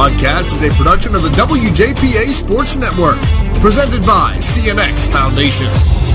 podcast is a production of the WJPA Sports Network, presented by CNX Foundation.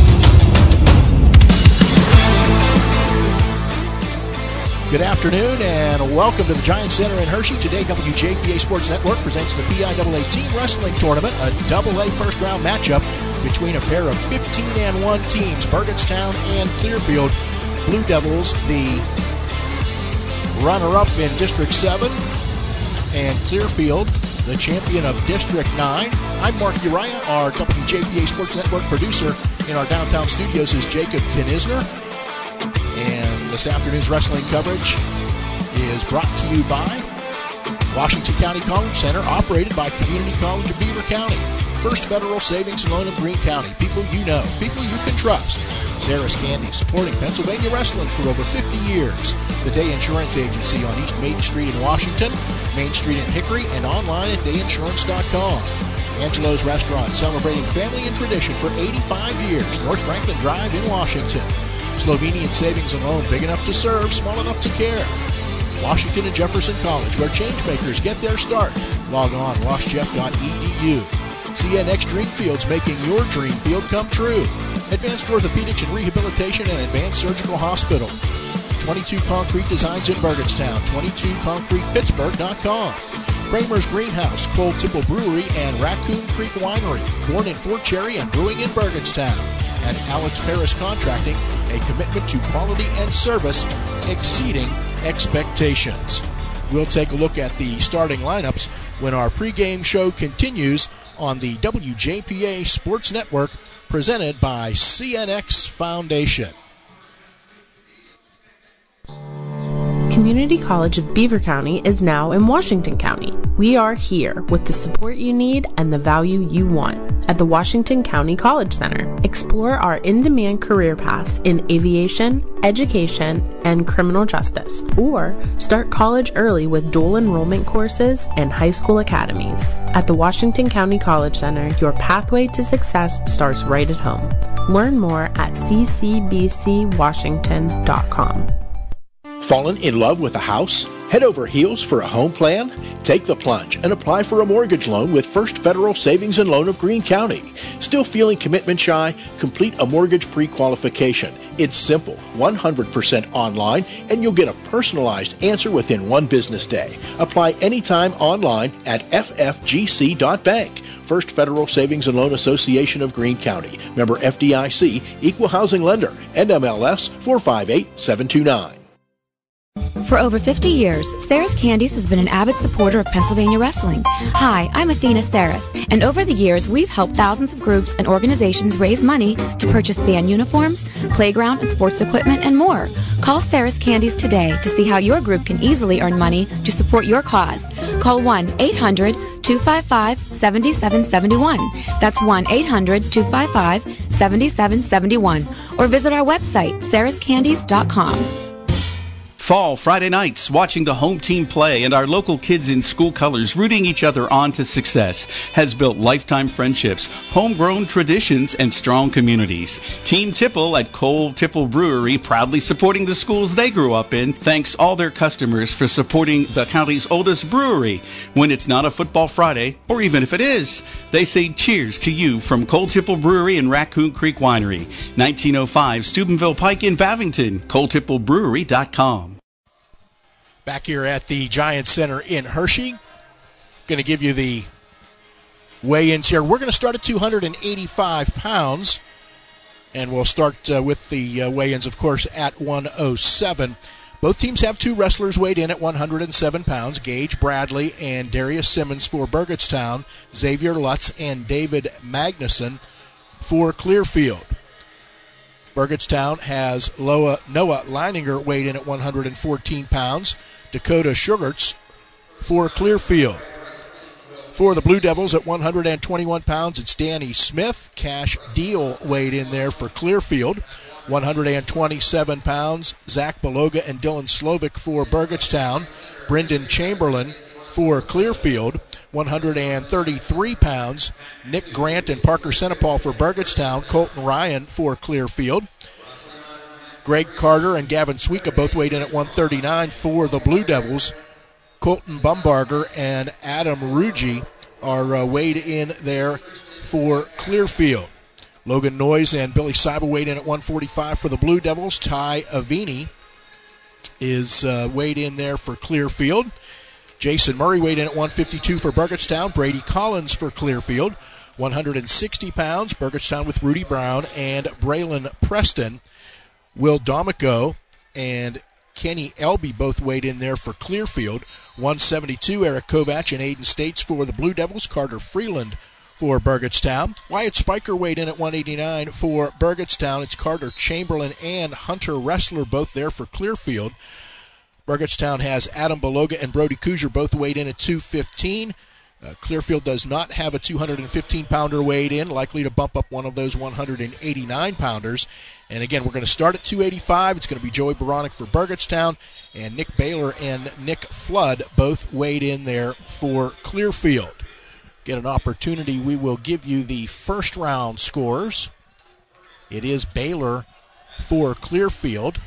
Good afternoon and welcome to the Giant Center in Hershey. Today, WJPA Sports Network presents the PIAA Team Wrestling Tournament, a AA first-round matchup between a pair of 15-1 teams, Burgettstown and Clearfield. Blue Devils, the runner-up in District 7, and Clearfield, the champion of District 9. I'm Mark Uriah. Our WJPA Sports Network producer in our downtown studios is Jacob Knisner. And this afternoon's wrestling coverage is brought to you by Washington County College Center, operated by Community College of Beaver County. First Federal Savings and Loan of Greene County. People you know, people you can trust. Sarah's Candy, supporting Pennsylvania wrestling for over 50 years. The Day Insurance Agency on East Main Street in Washington, Main Street in Hickory, and online at dayinsurance.com. Angelo's Restaurant, celebrating family and tradition for 85 years. North Franklin Drive in Washington. Slovenian Savings and Loan, big enough to serve, small enough to care. Washington and Jefferson College, where changemakers get their start. Log on, washjeff.edu. CNX Dreamfields, making your dream field come true. Advanced Orthopedics and Rehabilitation and Advanced Surgical Hospital. 22 Concrete Designs in Burgettstown, 22concretepittsburgh.com. Kramer's Greenhouse, Cole Tipple Brewery, and Raccoon Creek Winery, born in Fort Cherry and brewing in Burgettstown. And Alex Paris Contracting, a commitment to quality and service exceeding expectations. We'll take a look at the starting lineups when our pregame show continues on the WJPA Sports Network, presented by CNX Foundation. Community College of Beaver County is now in Washington County. We are here with the support you need and the value you want at the Washington County College Center. Explore our in-demand career paths in aviation, education, and criminal justice, or start college early with dual enrollment courses and high school academies. At the Washington County College Center, your pathway to success starts right at home. Learn more at ccbcwashington.com. Fallen in love with a house? Head over heels for a home plan? Take the plunge and apply for a mortgage loan with First Federal Savings and Loan of Greene County. Still feeling commitment shy? Complete a mortgage pre-qualification. It's simple, 100% online, and you'll get a personalized answer within one business day. Apply anytime online at ffgc.bank. First Federal Savings and Loan Association of Greene County. Member FDIC, Equal Housing Lender, NMLS 458729. For over 50 years, Sarah's Candies has been an avid supporter of Pennsylvania wrestling. Hi, I'm Athena Saris, and over the years, we've helped thousands of groups and organizations raise money to purchase band uniforms, playground and sports equipment, and more. Call Sarah's Candies today to see how your group can easily earn money to support your cause. Call 1-800-255-7771. That's 1-800-255-7771. Or visit our website, sarascandies.com. Fall Friday nights, watching the home team play and our local kids in school colors rooting each other on to success has built lifetime friendships, homegrown traditions, and strong communities. Team Tipple at Cole Tipple Brewery, proudly supporting the schools they grew up in, thanks all their customers for supporting the county's oldest brewery. When it's not a football Friday, or even if it is, they say cheers to you from Cole Tipple Brewery and Raccoon Creek Winery, 1905 Steubenville Pike in Bavington, ColeTippleBrewery.com. Back here at the Giant Center in Hershey. Going to give you the weigh-ins here. We're going to start at 285 pounds, and we'll start with the weigh-ins, of course, at 107. Both teams have two wrestlers weighed in at 107 pounds, Gage Bradley and Darius Simmons for Burgettstown, Xavier Lutz and David Magnuson for Clearfield. Burgettstown has Noah Leininger weighed in at 114 pounds. Dakota Sugarts for Clearfield. For the Blue Devils at 121 pounds, it's Danny Smith. Cash Deal weighed in there for Clearfield. 127 pounds, Zach Beloga and Dylan Slovic for Burgettstown. Brendan Chamberlain for Clearfield. 133 pounds, Nick Grant and Parker Senapal for Burgettstown. Colton Ryan for Clearfield. Greg Carter and Gavin Sweeka both weighed in at 139 for the Blue Devils. Colton Bumbarger and Adam Ruggi are weighed in there for Clearfield. Logan Noyes and Billy Seibel weighed in at 145 for the Blue Devils. Ty Avini is weighed in there for Clearfield. Jason Murray weighed in at 152 for Burgettstown. Brady Collins for Clearfield. 160 pounds, Burgettstown with Rudy Brown and Braylon Preston. Will Domico and Kenny Elby both weighed in there for Clearfield. 172, Eric Kovac and Aiden States for the Blue Devils. Carter Freeland for Burgettstown. Wyatt Spiker weighed in at 189 for Burgettstown. It's Carter Chamberlain and Hunter Ressler both there for Clearfield. Burgettstown has Adam Beloga and Brody Kuzier both weighed in at 215. Clearfield does not have a 215-pounder weighed in, likely to bump up one of those 189-pounders. And again, we're going to start at 285. It's going to be Joey Baronic for Burgettstown, and Nick Baylor and Nick Flood both weighed in there for Clearfield. Get an opportunity, we will give you the first round scores. It is Baylor for Clearfield.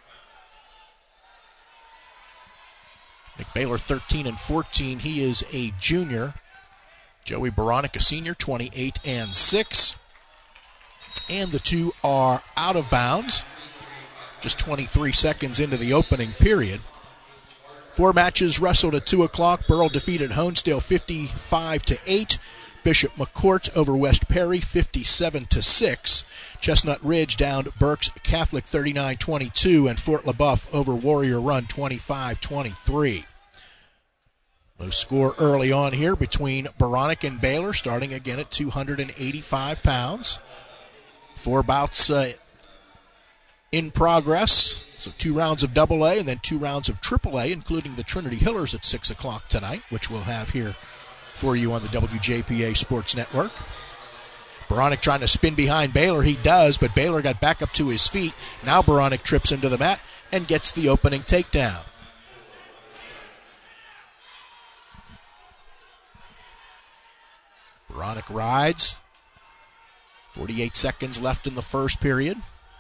Nick Baylor 13-14. He is a junior. Joey Baronic, a senior, 28-6. And the two are out of bounds. Just 23 seconds into the opening period. 4 matches wrestled at 2 o'clock. Burrell defeated Honesdale 55-8. Bishop McCourt over West Perry 57-6. Chestnut Ridge downed Berks Catholic 39-22, and Fort LaBeouf over Warrior Run 25-23. Low score early on here between Baronic and Baylor, starting again at 285 pounds. 4 bouts in progress. So 2 rounds of AA and then 2 rounds of AAA, including the Trinity Hillers at 6 o'clock tonight, which we'll have here for you on the WJPA Sports Network. Baronic trying to spin behind Baylor. He does, but Baylor got back up to his feet. Now Baronic trips into the mat and gets the opening takedown. Baronic rides. 48 seconds left in the first period.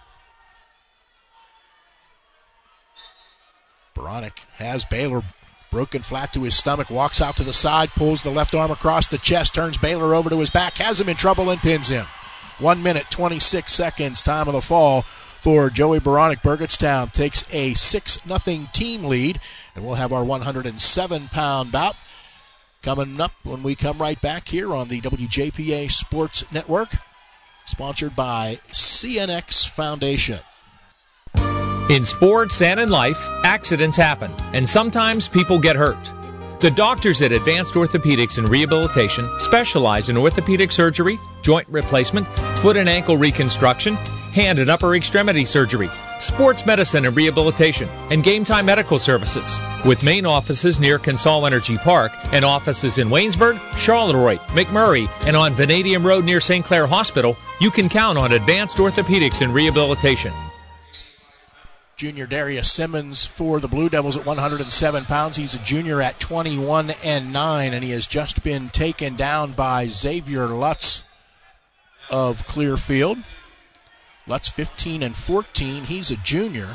Baronic has Baylor broken flat to his stomach, walks out to the side, pulls the left arm across the chest, turns Baylor over to his back, has him in trouble and pins him. 1 minute, 26 seconds, time of the fall for Joey Baronic. Burgettstown takes a 6-0 team lead, and we'll have our 107-pound bout coming up when we come right back here on the WJPA Sports Network, sponsored by CNX Foundation. In sports and in life, accidents happen, and sometimes people get hurt. The doctors at Advanced Orthopedics and Rehabilitation specialize in orthopedic surgery, joint replacement, foot and ankle reconstruction, hand and upper extremity surgery, sports medicine and rehabilitation, and game time medical services. With main offices near Consol Energy Park and offices in Waynesburg, Charleroi, McMurray, and on Vanadium Road near St. Clair Hospital, you can count on Advanced Orthopedics and Rehabilitation. Junior Darius Simmons for the Blue Devils at 107 pounds. He's a junior at 21-9, and he has just been taken down by Xavier Lutz of Clearfield. Lutz 15-14. He's a junior.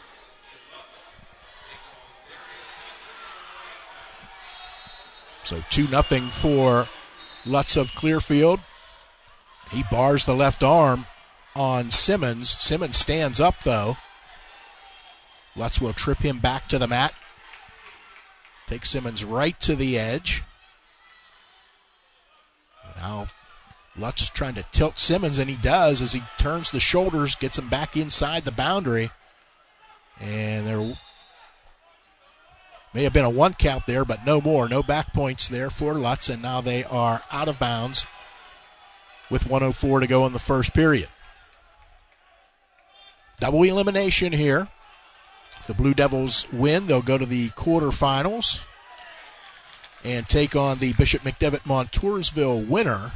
So 2-0 for Lutz of Clearfield. He bars the left arm on Simmons. Simmons stands up, though. Lutz will trip him back to the mat. Take Simmons right to the edge. Now Lutz trying to tilt Simmons, and he does as he turns the shoulders, gets him back inside the boundary. And there may have been a 1 count there, but no more. No back points there for Lutz, and now they are out of bounds with 1:04 to go in the first period. Double elimination here. If the Blue Devils win, they'll go to the quarterfinals and take on the Bishop McDevitt Montoursville winner.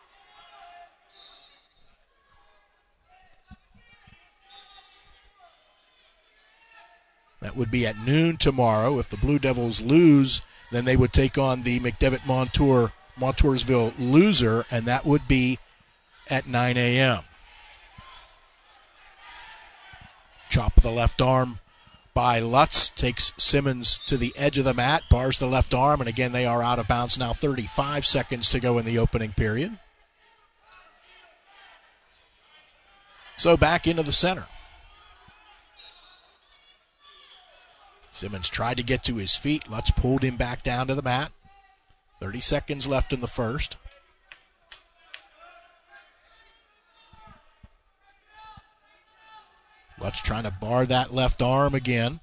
That would be at noon tomorrow. If the Blue Devils lose, then they would take on the McDevitt Montoursville loser, and that would be at 9 a.m. Chop of the left arm by Lutz. Takes Simmons to the edge of the mat, bars the left arm, and again they are out of bounds now. 35 seconds to go in the opening period. So back into the center. Simmons tried to get to his feet. Lutz pulled him back down to the mat. 30 seconds left in the first. Lutz trying to bar that left arm again.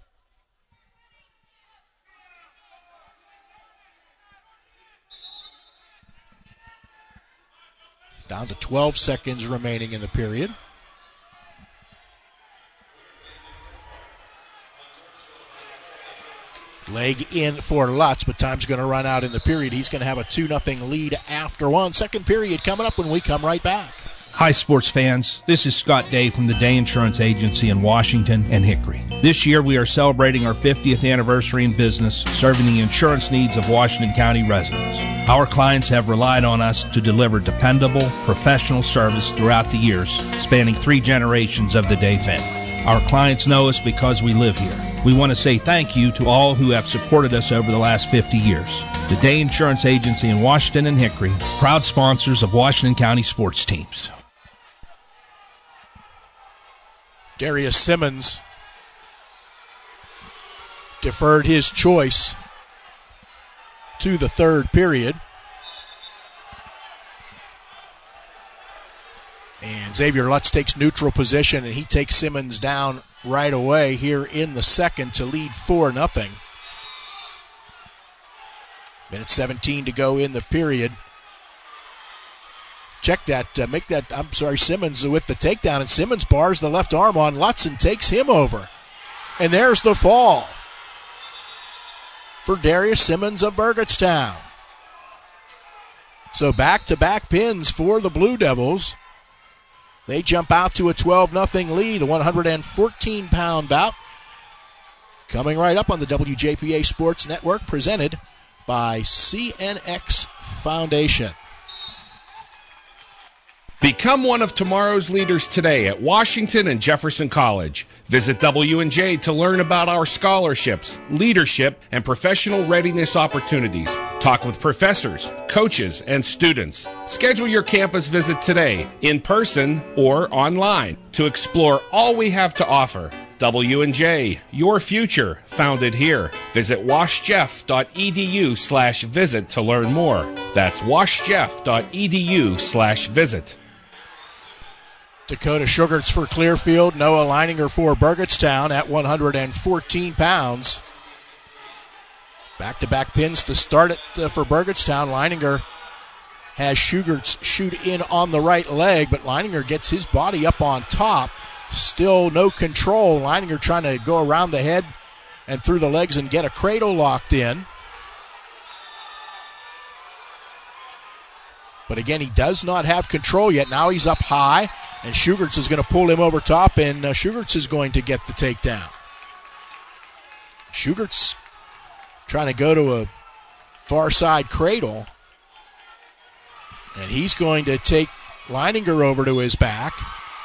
Down to 12 seconds remaining in the period. Leg in for Lutz, but time's going to run out in the period. He's going to have a 2-0 lead after one. Second period coming up when we come right back. Hi, sports fans. This is Scott Day from the Day Insurance Agency in Washington and Hickory. This year, we are celebrating our 50th anniversary in business, serving the insurance needs of Washington County residents. Our clients have relied on us to deliver dependable, professional service throughout the years, spanning 3 generations of the Day family. Our clients know us because we live here. We want to say thank you to all who have supported us over the last 50 years. The Day Insurance Agency in Washington and Hickory, proud sponsors of Washington County sports teams. Darius Simmons deferred his choice to the third period. And Xavier Lutz takes neutral position, and he takes Simmons down right away here in the second to lead 4-0. Minute 17 to go in the period. Check that, Simmons with the takedown, and Simmons bars the left arm on Lutz and takes him over. And there's the fall for Darius Simmons of Burgettstown. So back-to-back pins for the Blue Devils. They jump out to a 12-0 lead, the 114-pound bout. Coming right up on the WJPA Sports Network, presented by CNX Foundation. Become one of tomorrow's leaders today at Washington and Jefferson College. Visit W&J to learn about our scholarships, leadership, and professional readiness opportunities. Talk with professors, coaches, and students. Schedule your campus visit today, in person or online, to explore all we have to offer. W&J, your future, founded here. Visit washjeff.edu/visit to learn more. That's washjeff.edu/visit. Dakota Sugarts for Clearfield, Noah Leininger for Burgettstown at 114 pounds. Back-to-back pins to start it for Burgettstown. Leininger has Sugarts shoot in on the right leg, but Leininger gets his body up on top. Still no control. Leininger trying to go around the head and through the legs and get a cradle locked in. But again, he does not have control yet. Now he's up high, and Sugarts is going to pull him over top, and Sugarts is going to get the takedown. Sugarts trying to go to a far side cradle, and he's going to take Leininger over to his back.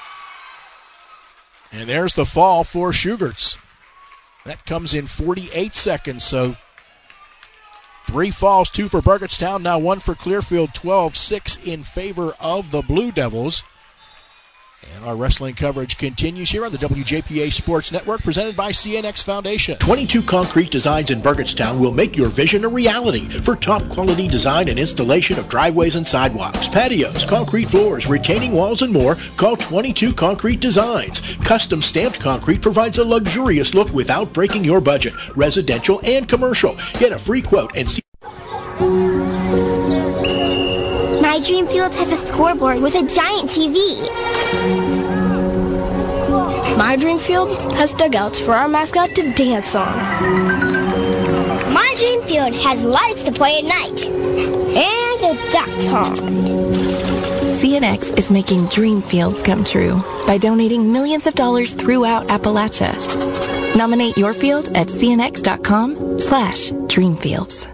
And there's the fall for Sugarts. That comes in 48 seconds, so 3 falls, 2 for Burgettstown, now 1 for Clearfield, 12-6 in favor of the Blue Devils. And our wrestling coverage continues here on the WJPA Sports Network, presented by CNX Foundation. 22 Concrete Designs in Burgettstown will make your vision a reality for top quality design and installation of driveways and sidewalks, patios, concrete floors, retaining walls, and more. Call 22 Concrete Designs. Custom stamped concrete provides a luxurious look without breaking your budget, residential and commercial. Get a free quote and see. My Dream Field has a scoreboard with a giant TV. My Dream Field has dugouts for our mascot to dance on. My Dream Field has lights to play at night. And a duck pond. CNX is making dream fields come true by donating millions of dollars throughout Appalachia. Nominate your field at cnx.com/dreamfields.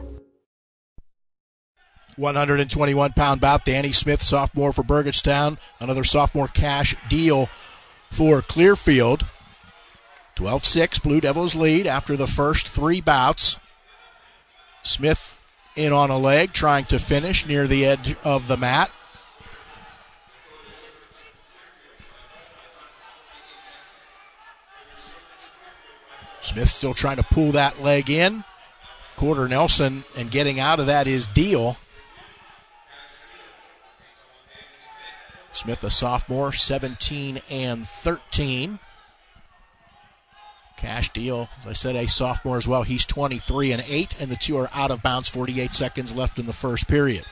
121-pound bout. Danny Smith, sophomore for Burgettstown. Another sophomore cash deal for Clearfield. 12-6, Blue Devils lead after the first 3 bouts. Smith in on a leg, trying to finish near the edge of the mat. Smith still trying to pull that leg in. Quarter Nelson, and getting out of that is Deal. Smith, a sophomore, 17-13. Cash Deal, as I said, a sophomore as well. He's 23-8, and the two are out of bounds. 48 seconds left in the first period.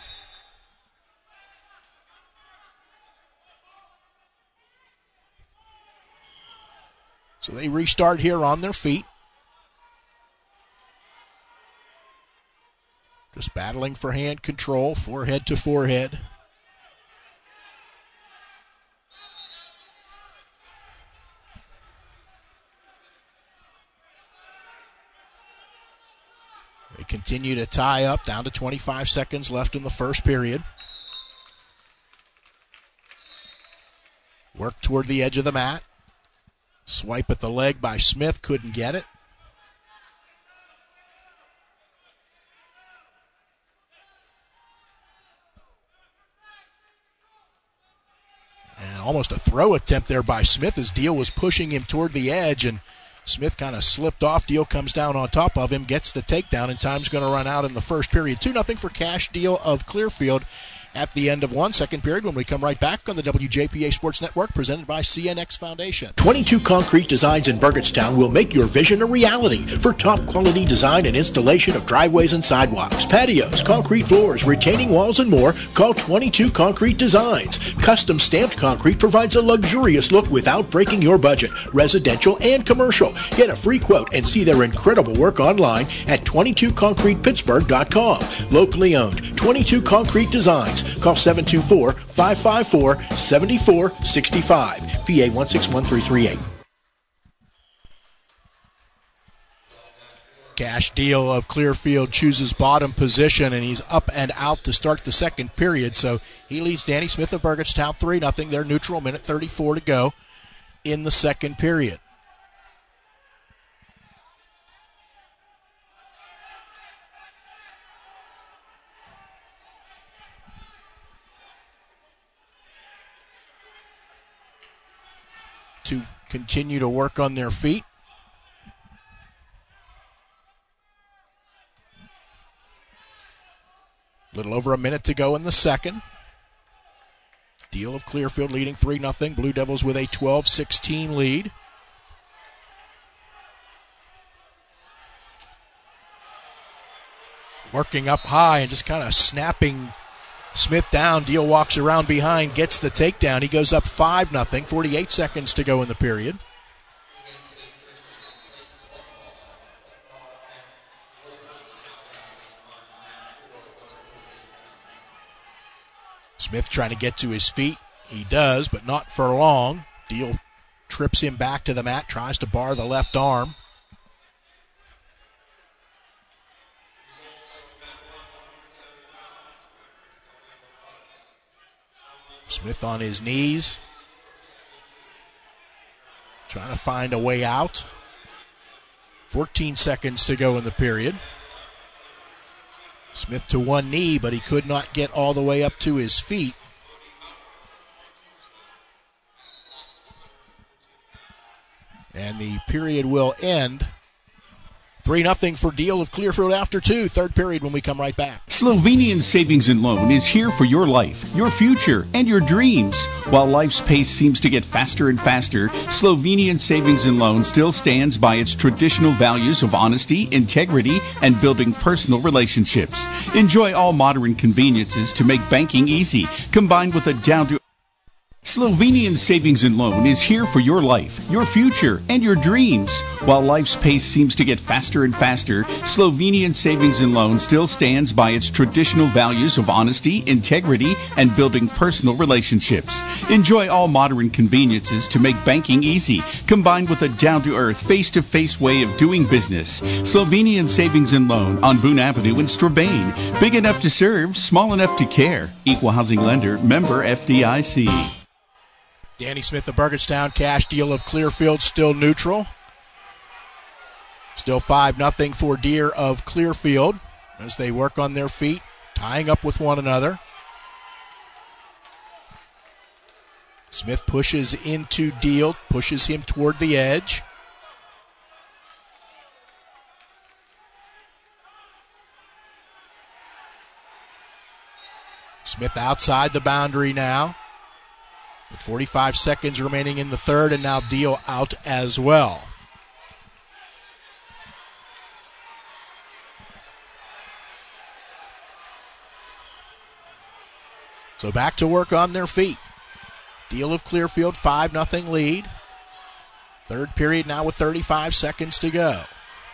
So they restart here on their feet. Just battling for hand control, forehead to forehead. They continue to tie up, down to 25 seconds left in the first period. Work toward the edge of the mat. Swipe at the leg by Smith, couldn't get it. And almost a throw attempt there by Smith as Deal was pushing him toward the edge, and Smith kind of slipped off. Deal comes down on top of him, gets the takedown, and time's going to run out in the first period. 2-0 for Cash Deal of Clearfield at the end of 1 second period when we come right back on the WJPA Sports Network, presented by CNX Foundation. 22 Concrete Designs in Burgettstown will make your vision a reality for top quality design and installation of driveways and sidewalks, patios, concrete floors, retaining walls, and more. Call 22 Concrete Designs. Custom stamped concrete provides a luxurious look without breaking your budget, residential and commercial. Get a free quote and see their incredible work online at 22concretepittsburgh.com. Locally owned, 22 Concrete Designs. Call 724-554-7465. PA 161338. Cash Deal of Clearfield chooses bottom position, and he's up and out to start the second period. So he leads Danny Smith of Burgettstown 3-0. They're neutral, minute 34 to go in the second period. To continue to work on their feet. A little over a minute to go in the second. Deal of Clearfield leading 3-0. Blue Devils with a 12-16 lead. Working up high and just kind of snapping Smith down. Deal walks around behind, gets the takedown. He goes up 5-0. 48 seconds to go in the period. Smith trying to get to his feet. He does, but not for long. Deal trips him back to the mat, tries to bar the left arm. Smith on his knees, trying to find a way out. 14 seconds to go in the period. Smith to one knee, but he could not get all the way up to his feet. And the period will end. 3-0 for Deal of Clearfield after 2. Third period when we come right back. Slovenian Savings and Loan is here for your life, your future, and your dreams. While life's pace seems to get faster and faster, Slovenian Savings and Loan still stands by its traditional values of honesty, integrity, and building personal relationships. Enjoy all modern conveniences to make banking easy, combined with a down-to Slovenian Savings and Loan is here for your life, your future, and your dreams. While life's pace seems to get faster and faster, Slovenian Savings and Loan still stands by its traditional values of honesty, integrity, and building personal relationships. Enjoy all modern conveniences to make banking easy, combined with a down-to-earth, face-to-face way of doing business. Slovenian Savings and Loan on Boone Avenue in Strabane. Big enough to serve, small enough to care. Equal housing lender, member FDIC. Danny Smith of Burgettstown, Cash Deal of Clearfield still neutral. Still 5-0 for Deer of Clearfield as they work on their feet, tying up with one another. Smith pushes into Deal, pushes him toward the edge. Smith outside the boundary now, with 45 seconds remaining in the third, and now Deal out as well. So back to work on their feet. Deal of Clearfield, 5-0 lead. Third period now with 35 seconds to go.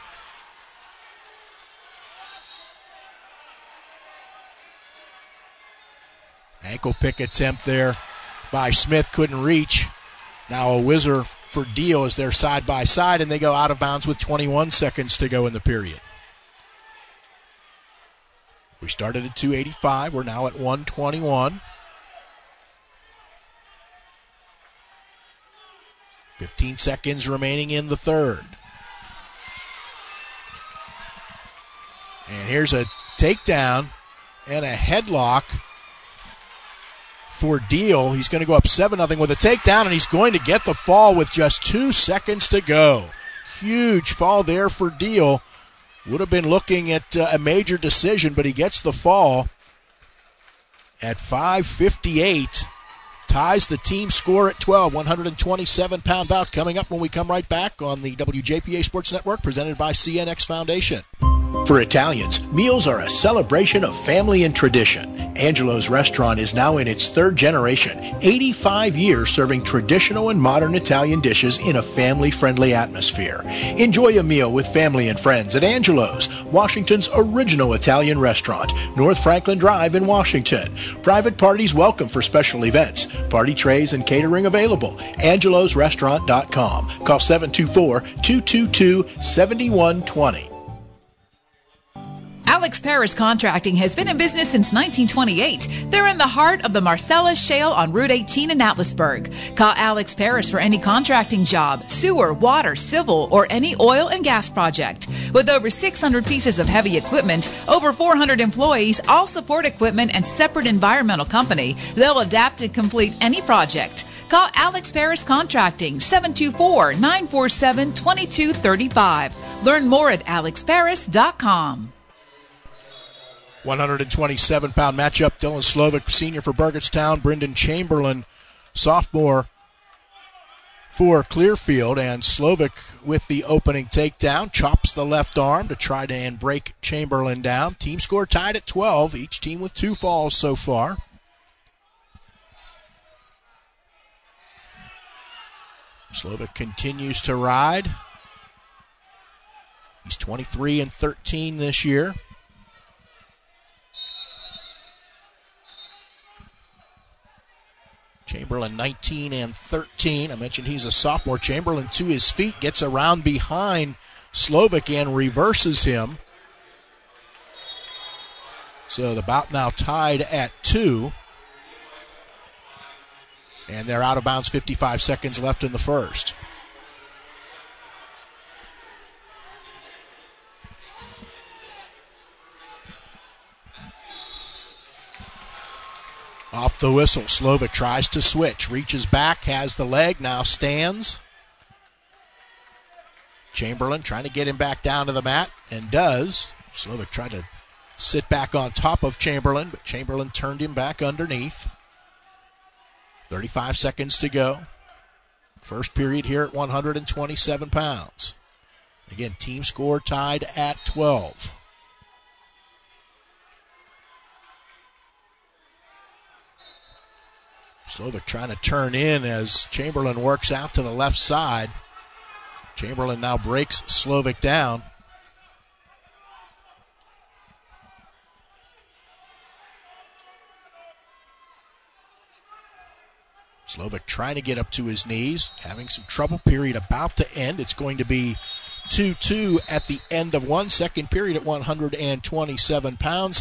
Ankle pick attempt there by Smith, couldn't reach. Now a whizzer for Deal as they're side by side, and they go out of bounds with 21 seconds to go in the period. We started at 285. We're now at 121. 15 seconds remaining in the third. And here's a takedown and a headlock for Deal. He's going to go up 7-0 with a takedown, and he's going to get the fall with just 2 seconds to go. Huge fall there for Deal. Would have been looking at a major decision, but he gets the fall at 5:58. Ties the team score at 12. 127-pound bout coming up when we come right back on the WJPA Sports Network, presented by CNX Foundation. For Italians, meals are a celebration of family and tradition. Angelo's restaurant is now in its third generation, 85 years serving traditional and modern Italian dishes in a family-friendly atmosphere. Enjoy a meal with family and friends at Angelo's, Washington's original Italian restaurant, North Franklin Drive in Washington. Private parties welcome for special events. Party trays and catering available. AngelosRestaurant.com. Call 724-222-7120. Alex Paris Contracting has been in business since 1928. They're in the heart of the Marcellus Shale on Route 18 in Atlasburg. Call Alex Paris for any contracting job, sewer, water, civil, or any oil and gas project. With over 600 pieces of heavy equipment, over 400 employees, all support equipment, and separate environmental company, they'll adapt and complete any project. Call Alex Paris Contracting, 724-947-2235. Learn more at alexparis.com. 127-pound matchup. Dylan Slovic, senior for Burgettstown. Brendan Chamberlain, sophomore for Clearfield. And Slovic with the opening takedown. Chops the left arm to try and break Chamberlain down. Team score tied at 12. Each team with 2 falls so far. Slovic continues to ride. He's 23-13 this year. Chamberlain 19-13. I mentioned he's a sophomore. Chamberlain to his feet, gets around behind Slovic and reverses him. So the bout now tied at 2. And they're out of bounds, 55 seconds left in the first. Off the whistle, Slovic tries to switch, reaches back, has the leg, now stands. Chamberlain trying to get him back down to the mat, and does. Slovic tried to sit back on top of Chamberlain, but Chamberlain turned him back underneath. 35 seconds to go. First period here at 127 pounds. Again, team score tied at 12. Slovic trying to turn in as Chamberlain works out to the left side. Chamberlain now breaks Slovic down. Slovic trying to get up to his knees, having some trouble. Period about to end. It's going to be 2-2 at the end of one. Second period at 127 pounds.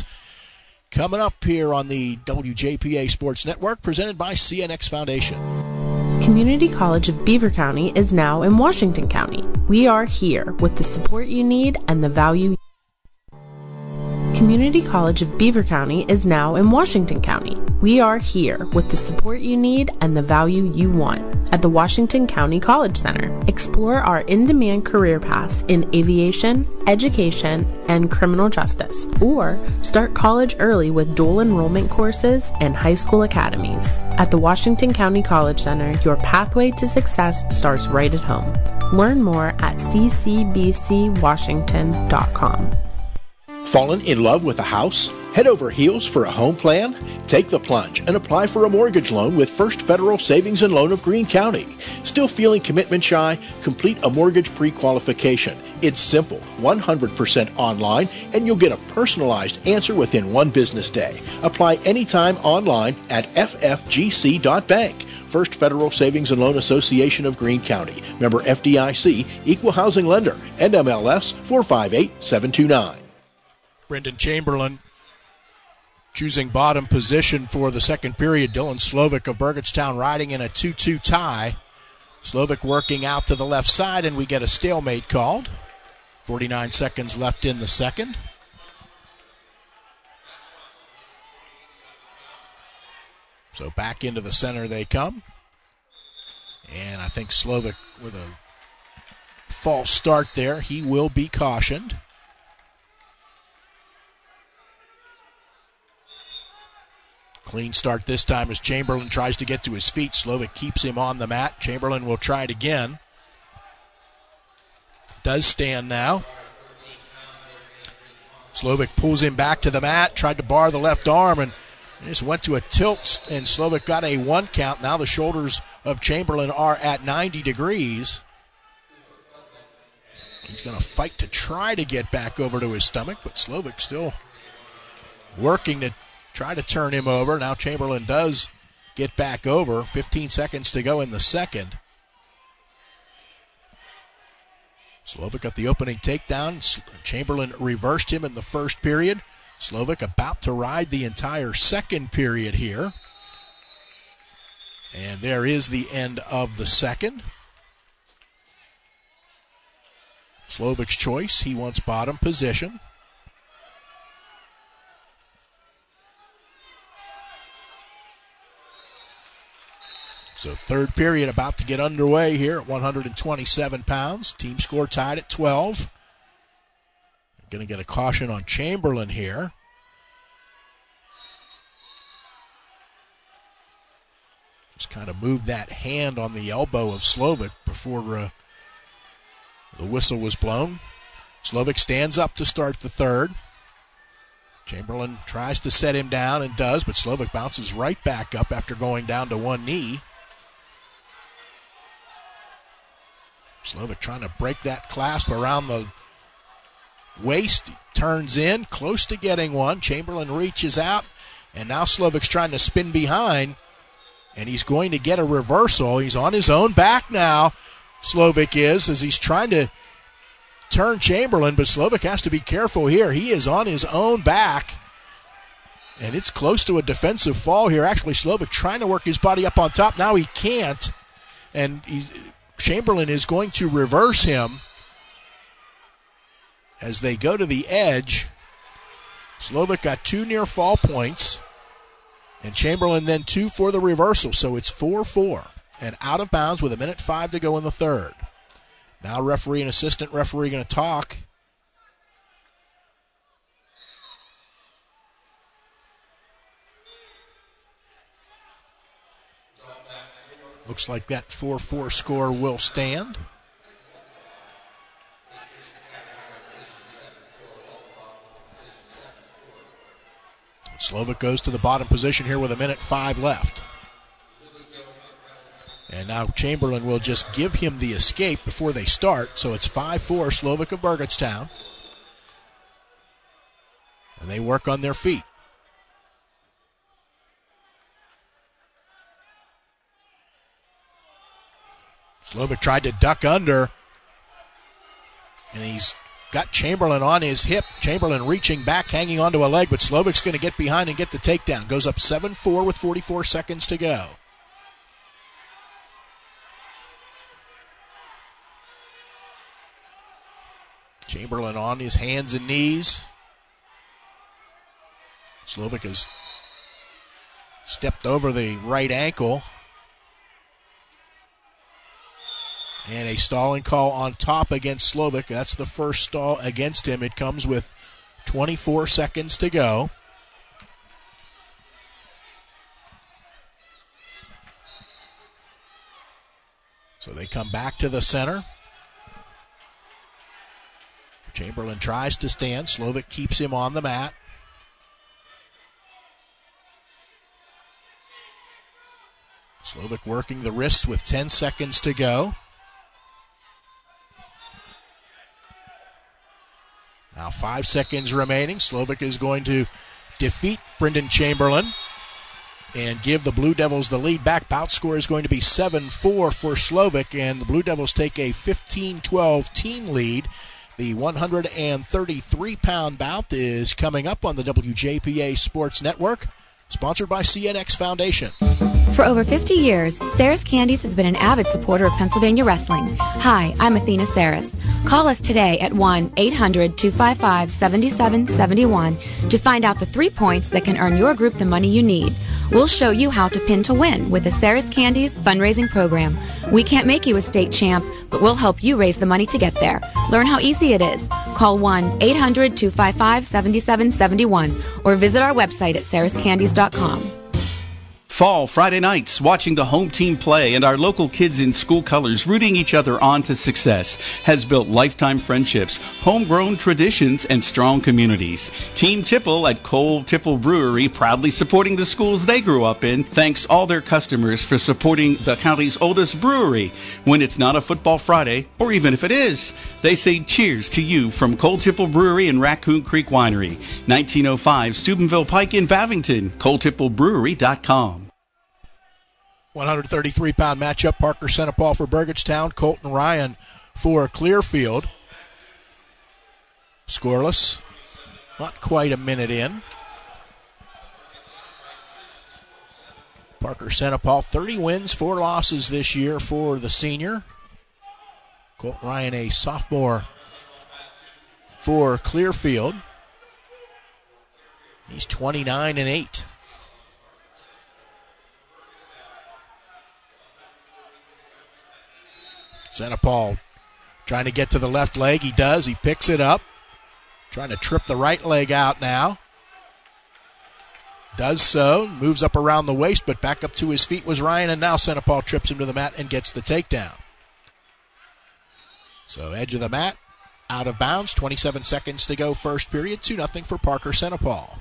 Coming up here on the WJPA Sports Network, presented by CNX Foundation. Community College of Beaver County is now in Washington County. We are here with the support you need and the value. Community College of Beaver County is now in Washington County. We are here with the support you need and the value you want at the Washington County College Center. Explore our in-demand career paths in aviation, education, and criminal justice, or start college early with dual enrollment courses and high school academies. At the Washington County College Center, your pathway to success starts right at home. Learn more at ccbcwashington.com. Fallen in love with a house? Head over heels for a home plan? Take the plunge and apply for a mortgage loan with First Federal Savings and Loan of Greene County. Still feeling commitment shy? Complete a mortgage pre-qualification. It's simple, 100% online, and you'll get a personalized answer within one business day. Apply anytime online at ffgc.bank. First Federal Savings and Loan Association of Greene County. Member FDIC, Equal Housing Lender, NMLS 458729. Brendan Chamberlain choosing bottom position for the second period. Dylan Slovic of Burgettstown riding in a 2-2 tie. Slovic working out to the left side, and we get a stalemate called. 49 seconds left in the second. So back into the center they come. And I think Slovic with a false start there. He will be cautioned. Clean start this time as Chamberlain tries to get to his feet. Slovic keeps him on the mat. Chamberlain will try it again. Does stand now. Slovic pulls him back to the mat, tried to bar the left arm, and just went to a tilt, and Slovic got a 1 count. Now the shoulders of Chamberlain are at 90 degrees. He's going to fight to try to get back over to his stomach, but Slovic still working to try to turn him over. Now Chamberlain does get back over. 15 seconds to go in the second. Slovic got the opening takedown. Chamberlain reversed him in the first period. Slovic about to ride the entire second period here. And there is the end of the second. Slovic's choice. He wants bottom position. So third period about to get underway here at 127 pounds. Team score tied at 12. Going to get a caution on Chamberlain here. Just kind of moved that hand on the elbow of Slovic before the whistle was blown. Slovic stands up to start the third. Chamberlain tries to set him down and does, but Slovic bounces right back up after going down to one knee. Slovic trying to break that clasp around the waist. He turns in, close to getting one. Chamberlain reaches out, and now Slovic's trying to spin behind, and he's going to get a reversal. He's on his own back now, Slovic is, as he's trying to turn Chamberlain, but Slovic has to be careful here. He is on his own back, and it's close to a defensive fall here. Actually, Slovic trying to work his body up on top. Now he can't, and Chamberlain is going to reverse him as they go to the edge. Slovic got 2 near fall points, and Chamberlain then 2 for the reversal. So it's 4-4 and out of bounds with 1:05 to go in the third. Now referee and assistant referee going to talk. Looks like that 4-4 score will stand. Slovic goes to the bottom position here with 1:05 left. And now Chamberlain will just give him the escape before they start. So it's 5-4 Slovic of Burgettstown. And they work on their feet. Slovic tried to duck under, and he's got Chamberlain on his hip. Chamberlain reaching back, hanging onto a leg, but Slovic's going to get behind and get the takedown. Goes up 7-4 with 44 seconds to go. Chamberlain on his hands and knees. Slovic has stepped over the right ankle. And a stalling call on top against Slovic. That's the first stall against him. It comes with 24 seconds to go. So they come back to the center. Chamberlain tries to stand. Slovic keeps him on the mat. Slovic working the wrist with 10 seconds to go. Now 5 seconds remaining. Slovic is going to defeat Brendan Chamberlain and give the Blue Devils the lead back. Bout score is going to be 7-4 for Slovic, and the Blue Devils take a 15-12 team lead. The 133-pound bout is coming up on the WJPA Sports Network, sponsored by CNX Foundation. For over 50 years, Sarah's Candies has been an avid supporter of Pennsylvania wrestling. Hi, I'm Athena Saris. Call us today at 1-800-255-7771 to find out the 3 points that can earn your group the money you need. We'll show you how to pin to win with the Sarah's Candies fundraising program. We can't make you a state champ, but we'll help you raise the money to get there. Learn how easy it is. Call 1-800-255-7771 or visit our website at sarahscandies.com. Fall Friday nights, watching the home team play and our local kids in school colors rooting each other on to success has built lifetime friendships, homegrown traditions, and strong communities. Team Tipple at Cole Tipple Brewery, proudly supporting the schools they grew up in, thanks all their customers for supporting the county's oldest brewery. When it's not a football Friday, or even if it is, they say cheers to you from Cole Tipple Brewery and Raccoon Creek Winery, 1905 Steubenville Pike in Bavington, ColeTippleBrewery.com. 133-pound matchup, Parker Senapal for Burgettstown, Colton Ryan for Clearfield. Scoreless, not quite a minute in. Parker Senapal, 30 wins, 4 losses this year for the senior. Colton Ryan, a sophomore for Clearfield. He's 29-8. Senapal trying to get to the left leg. He does. He picks it up. Trying to trip the right leg out now. Does so. Moves up around the waist, but back up to his feet was Ryan, and now Senapal trips him to the mat and gets the takedown. So edge of the mat, out of bounds. 27 seconds to go first period. 2-0 for Parker Senapal.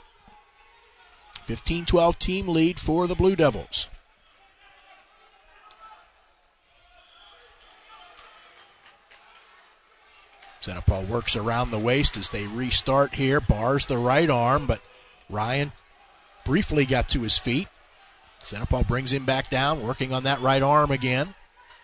15-12 team lead for the Blue Devils. Senapal works around the waist as they restart here. Bars the right arm, but Ryan briefly got to his feet. Senapal brings him back down, working on that right arm again.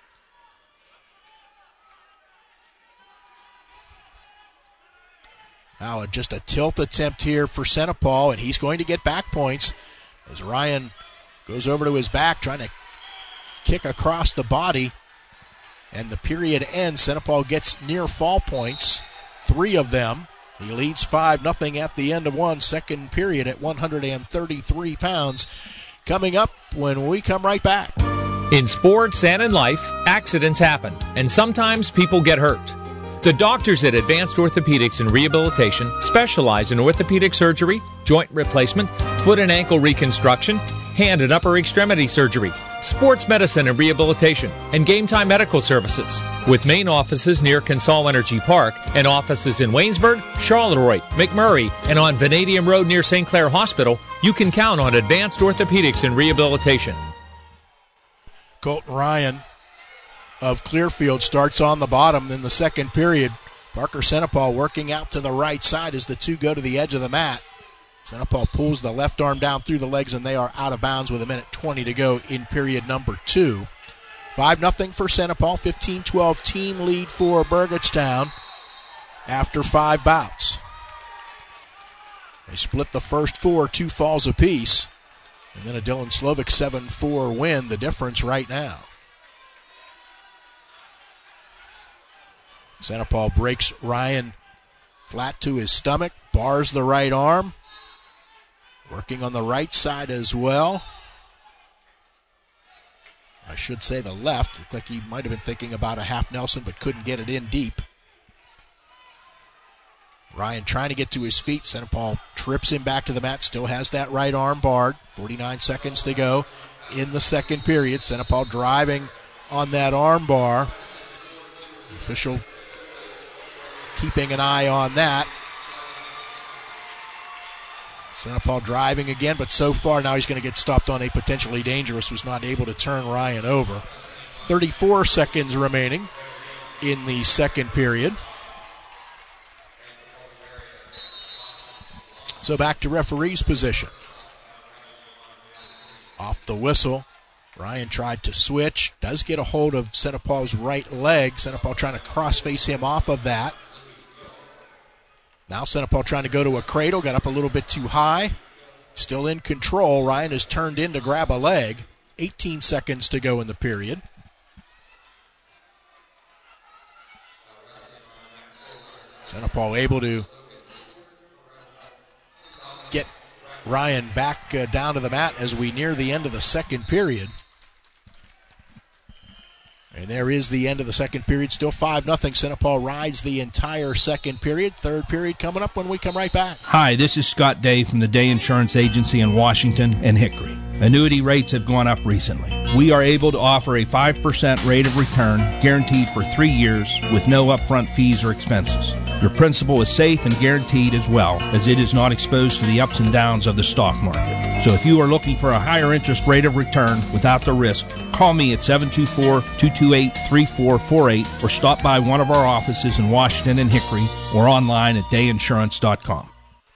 Now just a tilt attempt here for Senapal, and he's going to get back points as Ryan goes over to his back, trying to kick across the body. And the period ends. Senapal gets near fall points, 3 of them. He leads 5-0 at the end of one. Second period at 133 pounds. Coming up when we come right back. In sports and in life, accidents happen, and sometimes people get hurt. The doctors at Advanced Orthopedics and Rehabilitation specialize in orthopedic surgery, joint replacement, foot and ankle reconstruction, hand and upper extremity surgery, sports medicine and rehabilitation, and Game Time Medical Services. With main offices near Consol Energy Park and offices in Waynesburg, Charleroi, McMurray, and on Vanadium Road near St. Clair Hospital, you can count on Advanced Orthopedics and Rehabilitation. Colton Ryan of Clearfield starts on the bottom in the second period. Parker Senapal working out to the right side as the two go to the edge of the mat. Senapal pulls the left arm down through the legs, and they are out of bounds with 1:20 to go in period number 2. 5-0 for Senapal, 15-12 team lead for Burgettstown after 5 bouts. They split the first 4, 2 falls apiece, and then a Dylan Slovic 7-4 win, the difference right now. Senapal breaks Ryan Flat to his stomach, bars the right arm. Working on the right side as well. I should say the left. Looked like he might have been thinking about a half Nelson, but couldn't get it in deep. Ryan trying to get to his feet. St. Paul trips him back to the mat. Still has that right arm barred. 49 seconds to go in the second period. St. Paul driving on that arm bar. The official keeping an eye on that. St. Paul driving again, but so far now he's going to get stopped on a potentially dangerous. Was not able to turn Ryan over. 34 seconds remaining in the second period. So back to referee's position. Off the whistle. Ryan tried to switch. Does get a hold of St. Paul's right leg. St. Paul trying to cross-face him off of that. Now St. Paul trying to go to a cradle. Got up a little bit too high. Still in control. Ryan is turned in to grab a leg. 18 seconds to go in the period. St. Paul able to get Ryan back down to the mat as we near the end of the second period. And there is the end of the second period. Still 5-0. St. Paul rides the entire second period. Third period coming up when we come right back. Hi, this is Scott Day from the Day Insurance Agency in Washington and Hickory. Annuity rates have gone up recently. We are able to offer a 5% rate of return guaranteed for 3 years with no upfront fees or expenses. Your principal is safe and guaranteed as well, as it is not exposed to the ups and downs of the stock market. So if you are looking for a higher interest rate of return without the risk, call me at 724-228-3448 or stop by one of our offices in Washington and Hickory or online at dayinsurance.com.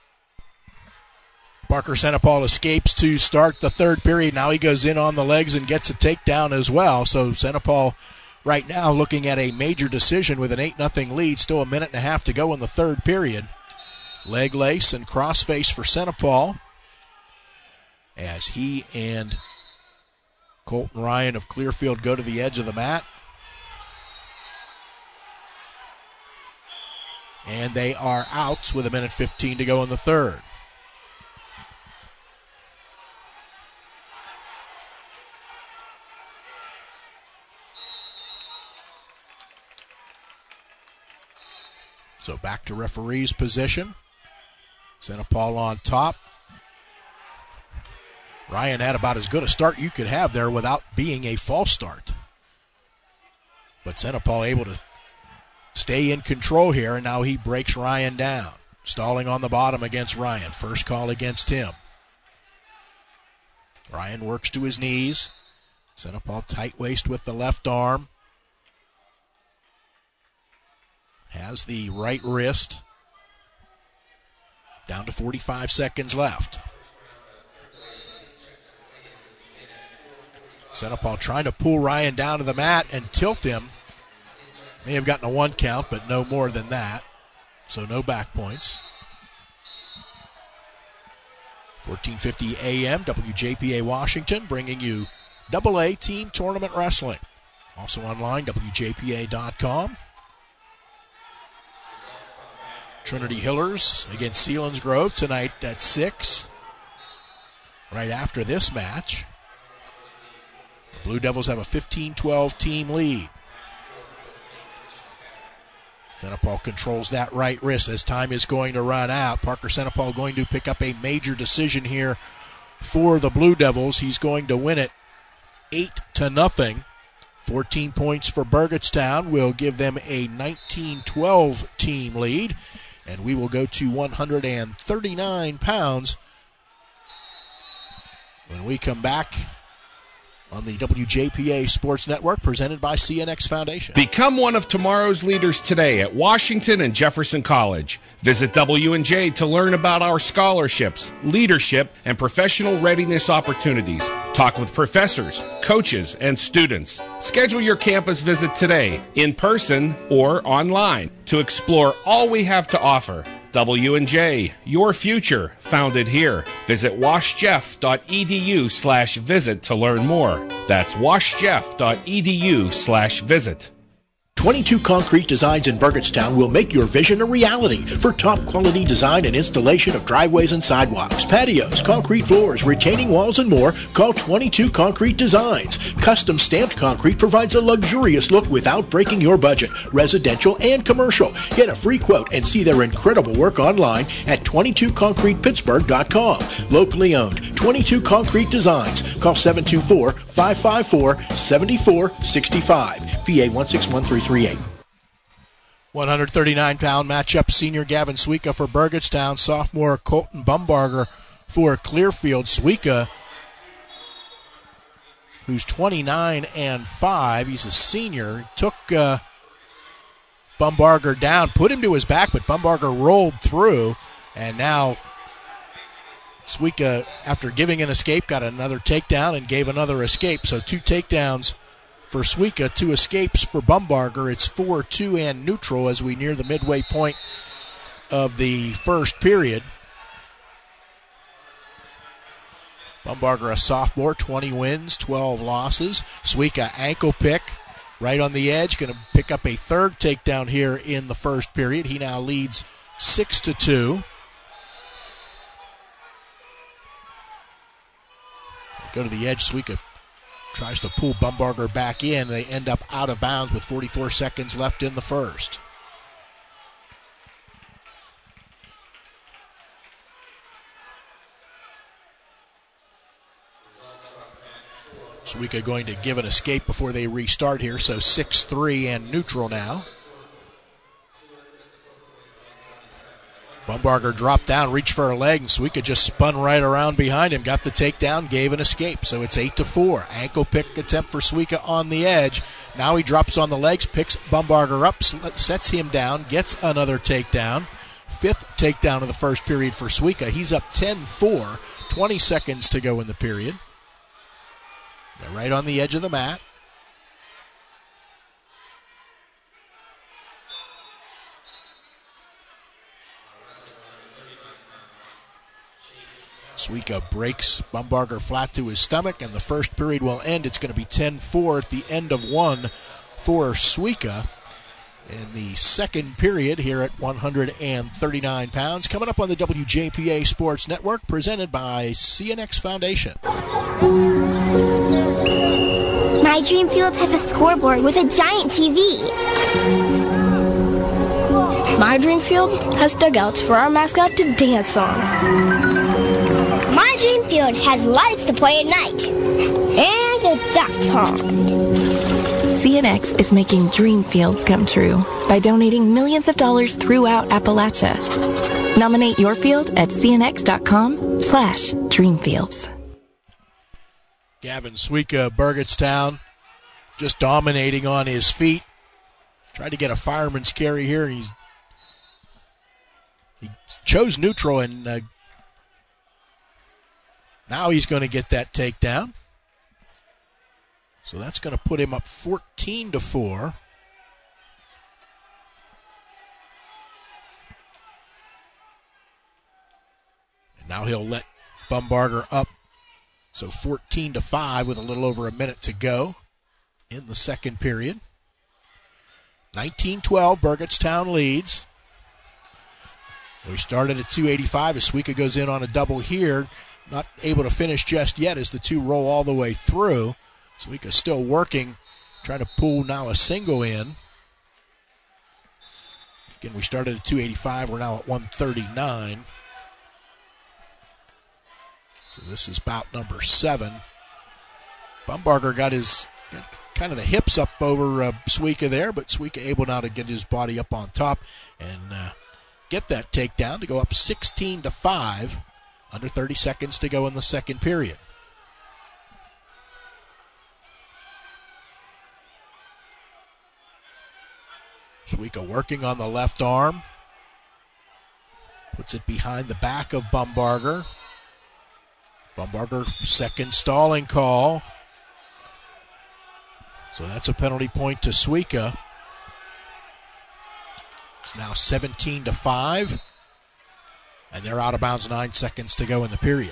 Parker St. Paul escapes to start the third period. Now he goes in on the legs and gets a takedown as well. So St. Paul right now looking at a major decision with an 8-0 lead. Still a minute and a half to go in the third period. Leg lace and crossface for St. Paul as he and Colton Ryan of Clearfield go to the edge of the mat. And they are out with a minute 15 to go in the third. So back to referee's position. St. Paul on top. Ryan had about as good a start you could have there without being a false start. But St. Paul able to stay in control here, and now he breaks Ryan down. Stalling on the bottom against Ryan. First call against him. Ryan works to his knees. St. Paul tight waist with the left arm. Has the right wrist. Down to 45 seconds left. St. Paul trying to pull Ryan down to the mat and tilt him. May have gotten a 1 count, but no more than that. So no back points. 1450 AM, WJPA Washington, bringing you AA Team Tournament Wrestling. Also online, WJPA.com. Trinity Hillers against Selinsgrove tonight at 6. Right after this match. The Blue Devils have a 15-12 team lead. St. Paul controls that right wrist as time is going to run out. Parker St. Paul going to pick up a major decision here for the Blue Devils. He's going to win it 8-0. 14 points for Burgettstown will give them a 19-12 team lead. And we will go to 139 pounds when we come back on the WJPA Sports Network, presented by CNX Foundation. Become one of tomorrow's leaders today at Washington and Jefferson College. Visit W&J to learn about our scholarships, leadership, and professional readiness opportunities. Talk with professors, coaches, and students. Schedule your campus visit today, in person or online, to explore all we have to offer. W&J, your future, founded here. Visit washjeff.edu/visit to learn more. That's washjeff.edu/visit. 22 Concrete Designs in Burgettstown will make your vision a reality for top quality design and installation of driveways and sidewalks, patios, concrete floors, retaining walls, and more. Call 22 Concrete Designs. Custom stamped concrete provides a luxurious look without breaking your budget, residential and commercial. Get a free quote and see their incredible work online at 22concretepittsburgh.com. Locally owned, 22 Concrete Designs. Call 724-554-7465. PA 161338. 139-pound matchup, senior Gavin Suika for Burgettstown, sophomore Colton Bumbarger for Clearfield. Suika, who's 29-5, he's a senior, took Bumbarger down, put him to his back, but Bumbarger rolled through, and now Suika, after giving an escape, got another takedown and gave another escape. So 2 takedowns for Suika, 2 escapes for Bumbarger. It's 4-2 and neutral as we near the midway point of the first period. Bumbarger, a sophomore, 20 wins, 12 losses. Suika, ankle pick, right on the edge, going to pick up a third takedown here in the first period. He now leads 6-2. Go to the edge, Suika tries to pull Bumbarger back in. They end up out of bounds with 44 seconds left in the first. Suika going to give an escape before they restart here, so 6-3 and neutral now. Bumbarger dropped down, reached for a leg, and Suika just spun right around behind him, got the takedown, gave an escape. So it's 8-4. Ankle pick attempt for Suika on the edge. Now he drops on the legs, picks Bumbarger up, sets him down, gets another takedown. 5th takedown of the first period for Suika. He's up 10-4, 20 seconds to go in the period. They're right on the edge of the mat. Suika breaks Bumbarger flat to his stomach, and the first period will end. It's going to be 10-4 at the end of one for Suika. In the second period here at 139 pounds. Coming up on the WJPA Sports Network, presented by CNX Foundation. My Dream Field has a scoreboard with a giant TV. My Dream Field has dugouts for our mascot to dance on. My Dream Field has lights to play at night. And a duck pond. CNX is making dream fields come true by donating millions of dollars throughout Appalachia. Nominate your field at cnx.com/dreamfields. Gavin Suika, Burgettstown, just dominating on his feet. Tried to get a fireman's carry here, and he chose neutral, and now he's going to get that takedown. So that's going to put him up 14-4. And now he'll let Bumbarger up. So 14-5 with a little over a minute to go in the second period. 19-12, Burgettstown leads. We started at 285 as Suika goes in on a double here. Not able to finish just yet as the two roll all the way through. Suika still working, trying to pull now a single in. Again, we started at 285. We're now at 139. So this is bout number 7. Bumbarger got kind of the hips up over Suika there, but Suika able now to get his body up on top and get that takedown to go up 16-5. Under 30 seconds to go in the second period. Suika working on the left arm. Puts it behind the back of Bumbarger. Bumbarger, second stalling call. So that's a penalty point to Suika. It's now 17-5. And they're out of bounds, 9 seconds to go in the period.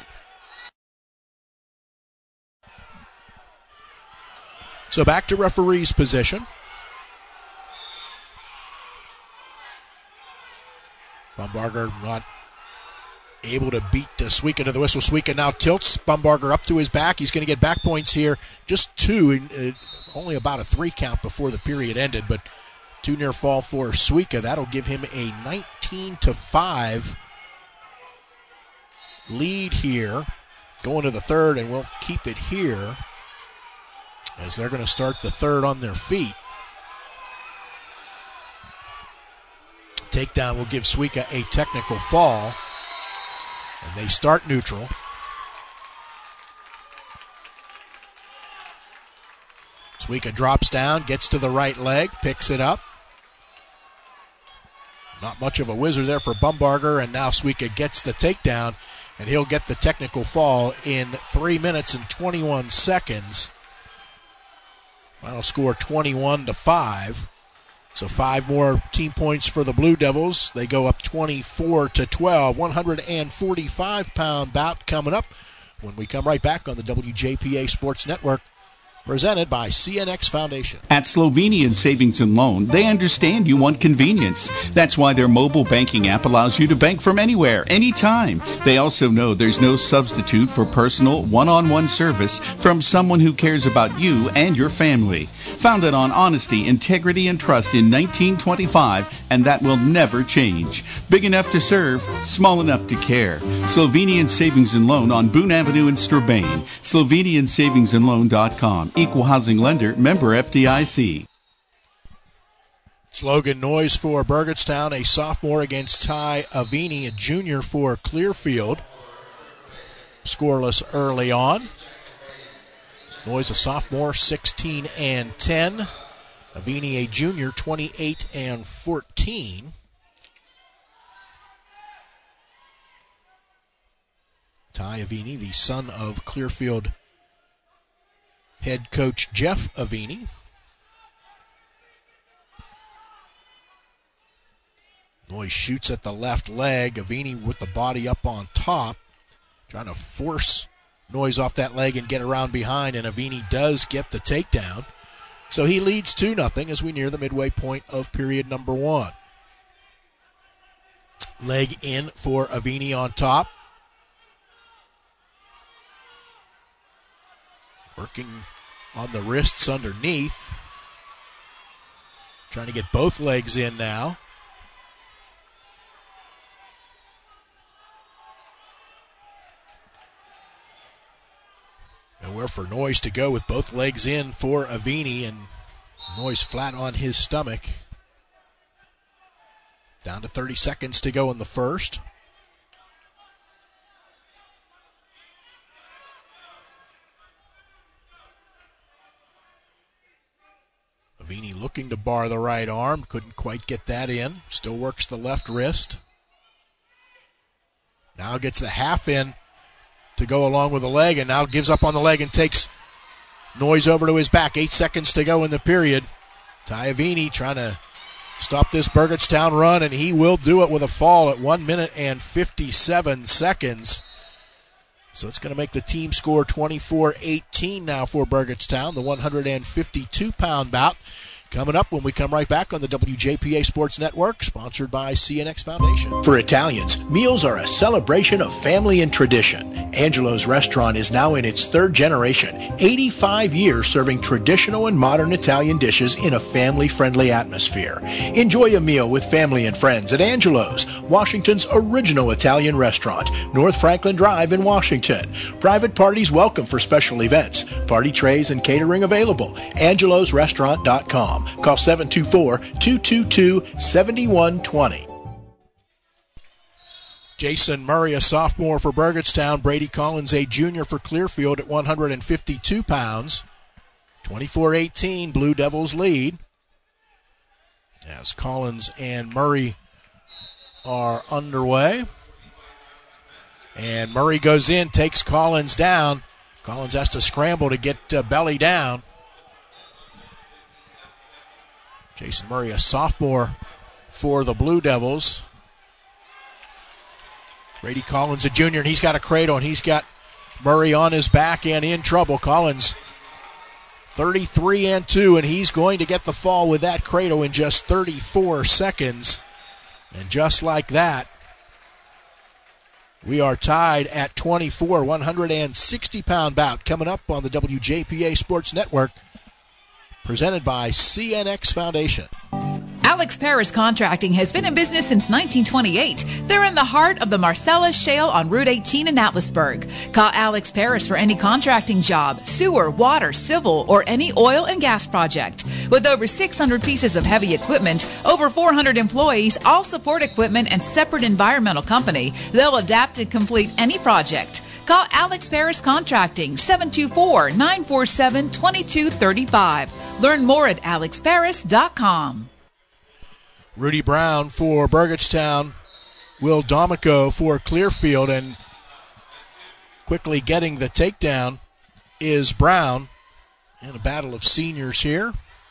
So back to referee's position. Bumbarger not able to beat Suika to the whistle. Suika now tilts Bumbarger up to his back. He's going to get back points here. Just 2, only about a 3 count before the period ended, but 2 near fall for Suika. That'll give him a 19-5 lead here. Going to the third, and we'll keep it here as they're going to start the third on their feet. Takedown will give Suika a technical fall, and they start neutral. Suika drops down, gets to the right leg, picks it up. Not much of a whizzer there for Bumbarger, and now Suika gets the takedown, and he'll get the technical fall in 3 minutes and 21 seconds. Final score 21-5. So 5 more team points for the Blue Devils. They go up 24-12. 145-pound bout coming up when we come right back on the WJPA Sports Network. Presented by CNX Foundation. At Slovenian Savings and Loan, they understand you want convenience. That's why their mobile banking app allows you to bank from anywhere, anytime. They also know there's no substitute for personal, one-on-one service from someone who cares about you and your family. Founded on honesty, integrity, and trust in 1925, and that will never change. Big enough to serve, small enough to care. Slovenian Savings and Loan on Boone Avenue in Strabane. SlovenianSavingsandLoan.com. Equal housing lender, member FDIC. Slogan Noyes for Burgettstown, a sophomore against Ty Avini, a junior for Clearfield. Scoreless early on. Noyes a sophomore, 16-10. Avini a junior, 28-14. Ty Avini, the son of Clearfield head coach Jeff Avini. Noyes shoots at the left leg. Avini with the body up on top, trying to force Noyes off that leg and get around behind, and Avini does get the takedown. So he leads 2-0 as we near the midway point of period number 1. Leg in for Avini on top. Working on the wrists underneath. Trying to get both legs in now. Nowhere for Noyes to go with both legs in for Avini, and Noyes flat on his stomach. Down to 30 seconds to go in the first. Avini looking to bar the right arm. Couldn't quite get that in. Still works the left wrist. Now gets the half in to go along with the leg, and now gives up on the leg and takes Noyes over to his back. 8 seconds to go in the period. Ty Avini trying to stop this Burgettstown run, and he will do it with a fall at 1 minute and 57 seconds. So it's going to make the team score 24-18 now for Burgettstown, the 152-pound bout. Coming up when we come right back on the WJPA Sports Network, sponsored by CNX Foundation. For Italians, meals are a celebration of family and tradition. Angelo's Restaurant is now in its 3rd generation, 85 years serving traditional and modern Italian dishes in a family-friendly atmosphere. Enjoy a meal with family and friends at Angelo's, Washington's original Italian restaurant, North Franklin Drive in Washington. Private parties welcome for special events. Party trays and catering available. AngelosRestaurant.com. Call 724-222-7120. Jason Murray, a sophomore for Burgettstown. Brady Collins, a junior for Clearfield at 152 pounds. 24-18, Blue Devils lead. As Collins and Murray are underway. And Murray goes in, takes Collins down. Collins has to scramble to get belly down. Jason Murray, a sophomore for the Blue Devils. Brady Collins, a junior, and he's got a cradle, and he's got Murray on his back and in trouble. Collins, 33-2, and he's going to get the fall with that cradle in just 34 seconds. And just like that, we are tied at 24, 160-pound bout coming up on the WJPA Sports Network, presented by CNX Foundation. Alex Paris Contracting has been in business since 1928. They're in the heart of the Marcellus Shale on Route 18 in Atlasburg. Call Alex Paris for any contracting job, sewer, water, civil, or any oil and gas project. With over 600 pieces of heavy equipment, over 400 employees, all support equipment, and separate environmental company, they'll adapt and complete any project. Call Alex Paris Contracting, 724-947-2235. Learn more at alexparis.com. Rudy Brown for Burgettstown, Will D'Amico for Clearfield, and quickly getting the takedown is Brown in a battle of seniors here.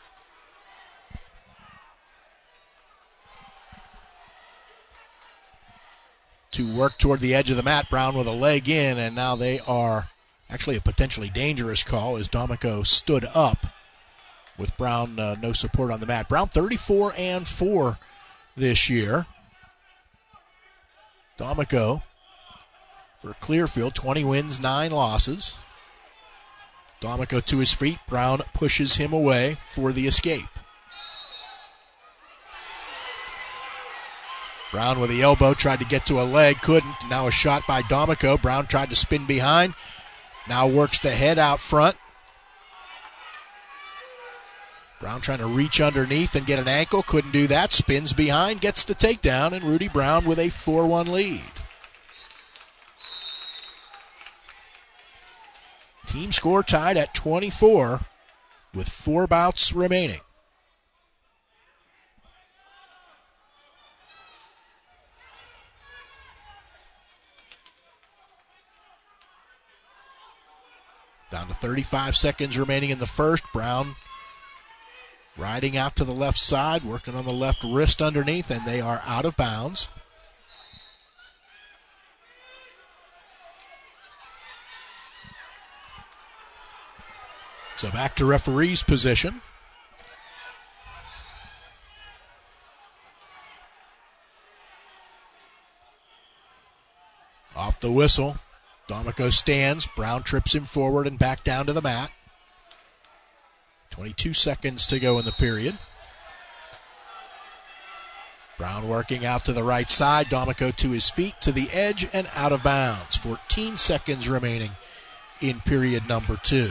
To work toward the edge of the mat, Brown with a leg in, and now they are actually a potentially dangerous call as D'Amico stood up with Brown no support on the mat. Brown 34-4 this year. D'Amico for Clearfield, 20 wins, 9 losses. D'Amico to his feet. Brown pushes him away for the escape. Brown with the elbow, tried to get to a leg, couldn't. Now a shot by D'Amico. Brown tried to spin behind. Now works the head out front. Brown trying to reach underneath and get an ankle. Couldn't do that. Spins behind, gets the takedown, and Rudy Brown with a 4-1 lead. Team score tied at 24 with 4 bouts remaining. Down to 35 seconds remaining in the first. Brown riding out to the left side, working on the left wrist underneath, and they are out of bounds. So back to referee's position. Off the whistle. D'Amico stands. Brown trips him forward and back down to the mat. 22 seconds to go in the period. Brown working out to the right side. D'Amico to his feet, to the edge, and out of bounds. 14 seconds remaining in period number 2.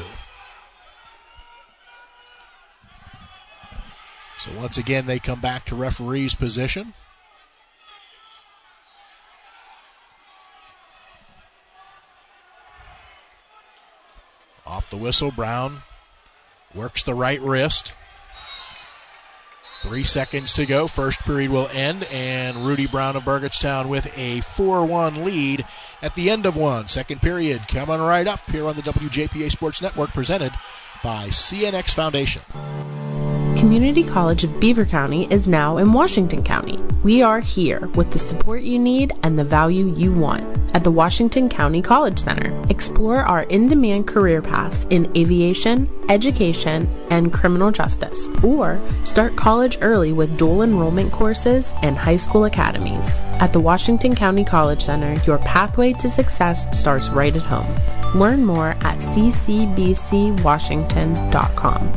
So once again, they come back to referee's position. Off the whistle, Brown works the right wrist. 3 seconds to go. First period will end, and Rudy Brown of Burgettstown with a 4-1 lead at the end of one. Second period coming right up here on the WJPA Sports Network, presented by CNX Foundation. Community College of Beaver County is now in Washington County. We are here with the support you need and the value you want at the Washington County College Center. Explore our in-demand career paths in aviation, education, and criminal justice, or start college early with dual enrollment courses and high school academies. At the Washington County College Center, your pathway to success starts right at home. Learn more at ccbcwashington.com.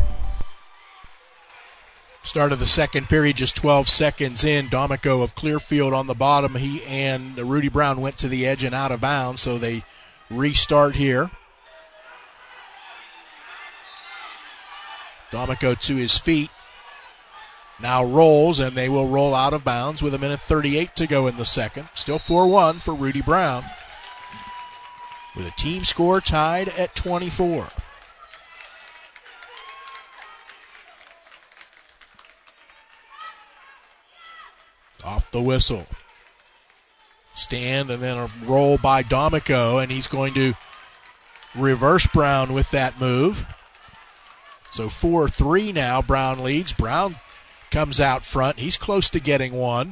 Start of the second period, just 12 seconds in. D'Amico of Clearfield on the bottom. He and Rudy Brown went to the edge and out of bounds, so they restart here. D'Amico to his feet. Now rolls, and they will roll out of bounds with 1:38 to go in the second. Still 4-1 for Rudy Brown, with a team score tied at 24. Off the whistle. Stand and then a roll by D'Amico, and he's going to reverse Brown with that move. So 4-3 now, Brown leads. Brown comes out front. He's close to getting one.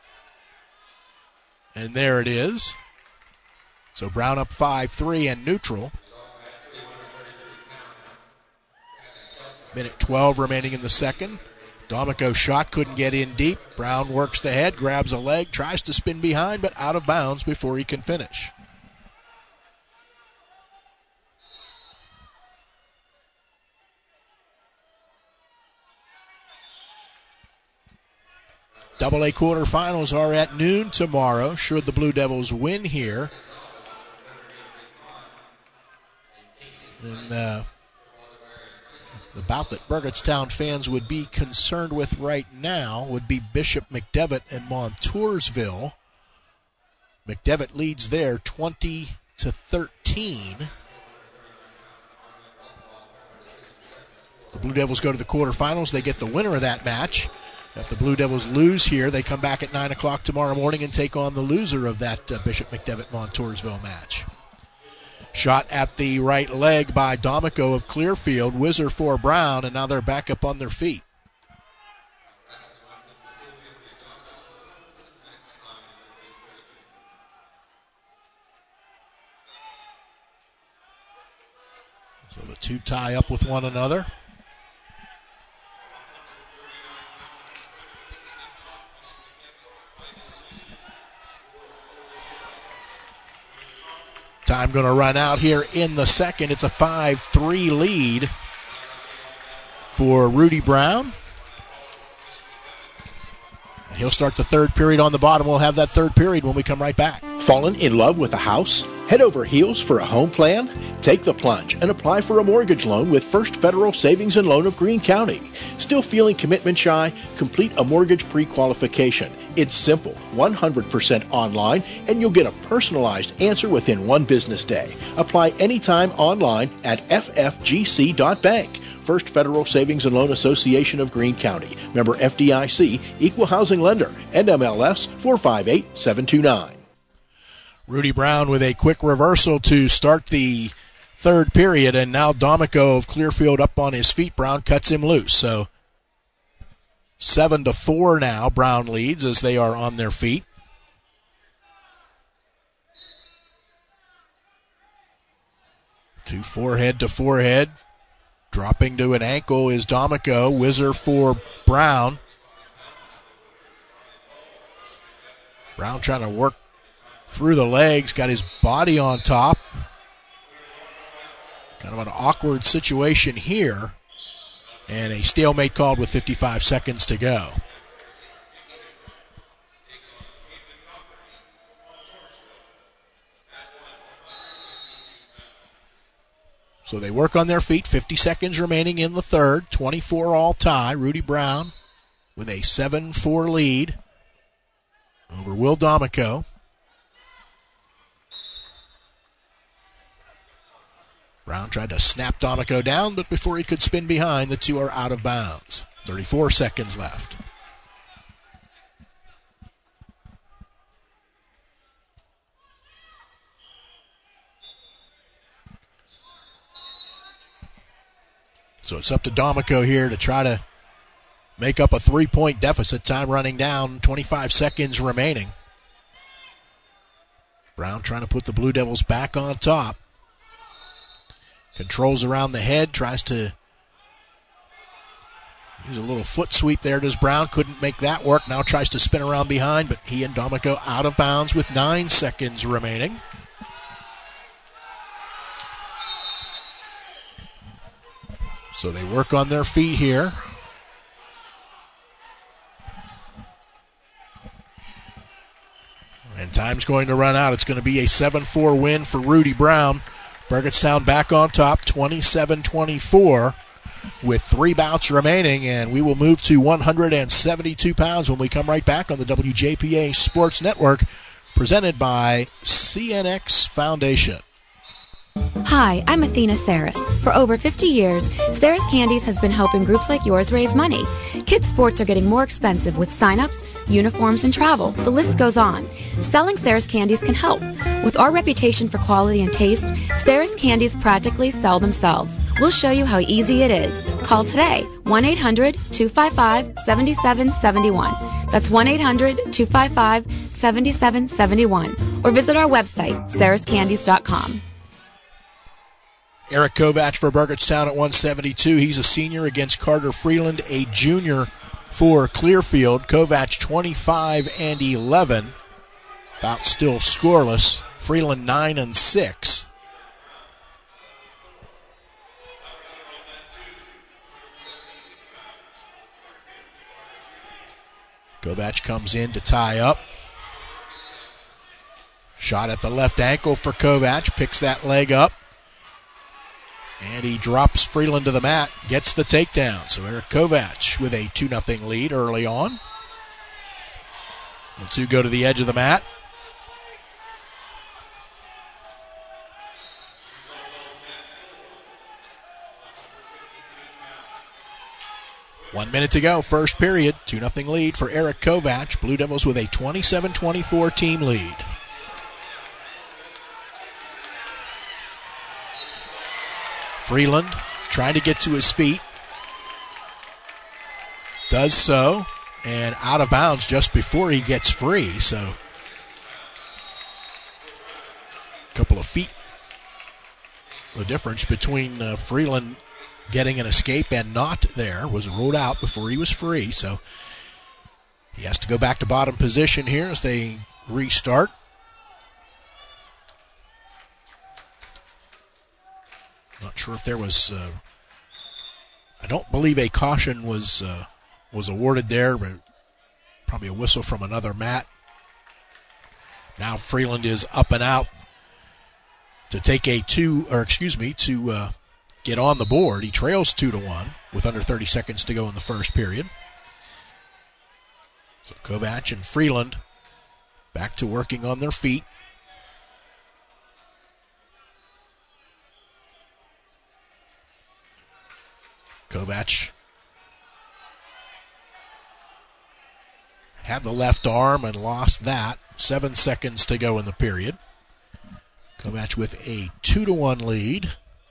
And there it is. So Brown up 5-3 and neutral. Minute 12 remaining in the second. D'Amico shot, couldn't get in deep. Brown works the head, grabs a leg, tries to spin behind, but out of bounds before he can finish. AA quarterfinals are at noon tomorrow, should the Blue Devils win here. And the bout that Burgettstown fans would be concerned with right now would be Bishop McDevitt and Montoursville. McDevitt leads there 20-13. The Blue Devils go to the quarterfinals. They get the winner of that match. If the Blue Devils lose here, they come back at 9 o'clock tomorrow morning and take on the loser of that Bishop McDevitt-Montoursville match. Shot at the right leg by D'Amico of Clearfield. Whizzer for Brown, and now they're back up on their feet. So the two tie up with one another. Time going to run out here in the second. It's a 5-3 lead for Rudy Brown. He'll start the third period on the bottom. We'll have that third period when we come right back. Fallen in love with a house? Head over heels for a home plan? Take the plunge and apply for a mortgage loan with First Federal Savings and Loan of Greene County. Still feeling commitment shy? Complete a mortgage pre-qualification. It's simple, 100% online, and you'll get a personalized answer within one business day. Apply anytime online at ffgc.bank. First Federal Savings and Loan Association of Greene County. Member FDIC, Equal Housing Lender, NMLS 458729. Rudy Brown with a quick reversal to start the third period, and now D'Amico of Clearfield up on his feet. Brown cuts him loose. So 7-4 now. Brown leads as they are on their feet. To forehead to forehead. Dropping to an ankle is D'Amico. Whizzer for Brown. Brown trying to work through the legs, got his body on top. Kind of an awkward situation here. And a stalemate called with 55 seconds to go. So they work on their feet. 50 seconds remaining in the third. 24 all tie. Rudy Brown with a 7-4 lead over Will D'Amico. Brown tried to snap D'Amico down, but before he could spin behind, the two are out of bounds. 34 seconds left. So it's up to D'Amico here to try to make up a 3-point deficit. Time running down, 25 seconds remaining. Brown trying to put the Blue Devils back on top. Controls around the head, tries to use a little foot sweep there. Does Brown, couldn't make that work. Now tries to spin around behind, but he and D'Amico out of bounds with 9 seconds remaining. So they work on their feet here. And time's going to run out. It's going to be a 7-4 win for Rudy Brown. Burgettstown back on top, 27-24 with 3 bouts remaining, and we will move to 172 pounds when we come right back on the WJPA Sports Network, presented by CNX Foundation. Hi, I'm Athena Saris. For over 50 years, Saris Candies has been helping groups like yours raise money. Kids' sports are getting more expensive with sign-ups, uniforms, and travel. The list goes on. Selling Saris Candies can help. With our reputation for quality and taste, Saris Candies practically sell themselves. We'll show you how easy it is. Call today, 1-800-255-7771. That's 1-800-255-7771. Or visit our website, sariscandies.com. Eric Kovac for Burgettstown at 172. He's a senior against Carter Freeland, a junior for Clearfield. Kovac 25 and 11. About still scoreless. Freeland 9 and 6. Kovac comes in to tie up. Shot at the left ankle for Kovac. Picks that leg up. And he drops Freeland to the mat. Gets the takedown. So Eric Kovac with a 2-0 lead early on. The two go to the edge of the mat. One minute to go, first period. 2-0 lead for Eric Kovac. Blue Devils with a 27-24 team lead. Freeland trying to get to his feet. Does so. And out of bounds just before he gets free. So a couple of feet. The difference between Freeland getting an escape and not there was ruled out before he was free. So he has to go back to bottom position here as they restart. Not sure if there was, I don't believe a caution was awarded there, but probably a whistle from another mat. Now Freeland is up and out to take to get on the board. He trails 2-1 with under 30 seconds to go in the first period. So Kovac and Freeland back to working on their feet. Kovac had the left arm and lost that. 7 seconds to go in the period. Kovac with a 2-1 lead.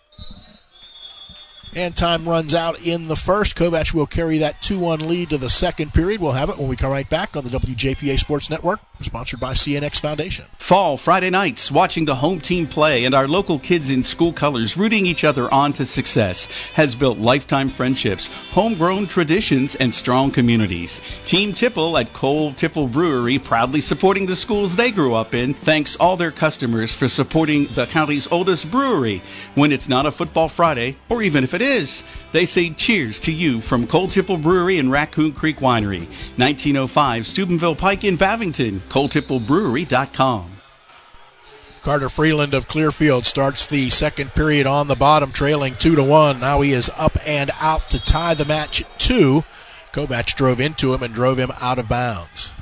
And time runs out in the first. Kovac will carry that 2-1 lead to the second period. We'll have it when we come right back on the WJPA Sports Network, sponsored by CNX Foundation. Fall Friday nights, watching the home team play and our local kids in school colors rooting each other on to success has built lifetime friendships, homegrown traditions, and strong communities. Team Tipple at Cole Tipple Brewery, proudly supporting the schools they grew up in, thanks all their customers for supporting the county's oldest brewery. When it's not a football Friday, or even if it is, they say cheers to you from Cole Tipple Brewery and Raccoon Creek Winery, 1905 Steubenville Pike in Bavington, ColeTippleBrewery.com. Carter Freeland of Clearfield starts the second period on the bottom, trailing 2-1. Now he is up and out to tie the match at 2. Kovac drove into him and drove him out of bounds.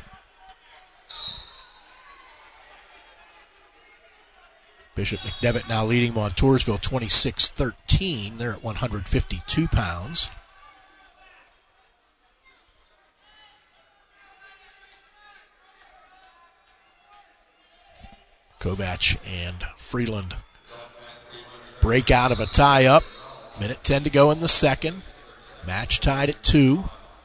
Bishop McDevitt now leading Montoursville 26-13. They're at 152 pounds. Kovac and Freeland break out of a tie-up. Minute 10 to go in the second. Match tied at 2.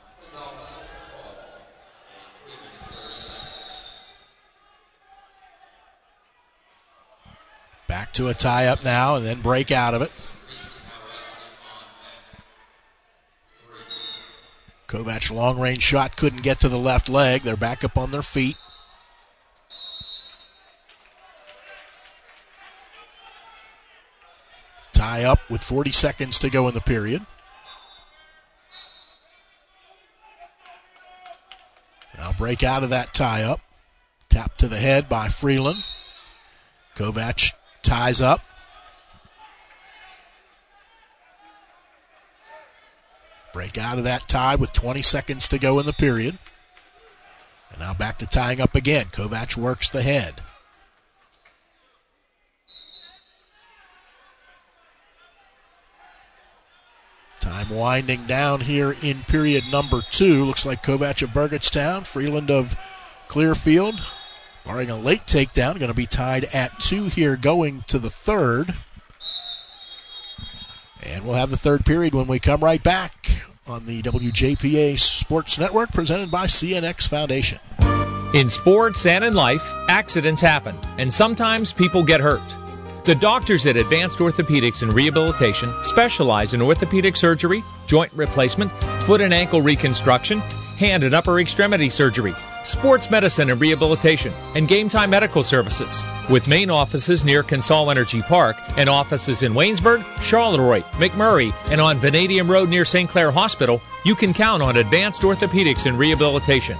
Back to a tie-up now and then break out of it. Kovac long-range shot couldn't get to the left leg. They're back up on their feet. Tie up with 40 seconds to go in the period. Now break out of that tie-up. Tap to the head by Freeland. Kovac ties up. Break out of that tie with 20 seconds to go in the period. And now back to tying up again. Kovac works the head. Time winding down here in period number 2. Looks like Kovac of Burgettstown, Freeland of Clearfield, barring a late takedown, going to be tied at 2 here going to the third. And we'll have the third period when we come right back on the WJPA Sports Network, presented by CNX Foundation. In sports and in life, accidents happen, and sometimes people get hurt. The doctors at Advanced Orthopedics and Rehabilitation specialize in orthopedic surgery, joint replacement, foot and ankle reconstruction, hand and upper extremity surgery, sports medicine and rehabilitation, and Game Time Medical Services. With main offices near Consol Energy Park and offices in Waynesburg, Charleroi, McMurray, and on Vanadium Road near St. Clair Hospital, you can count on advanced orthopedics and rehabilitation.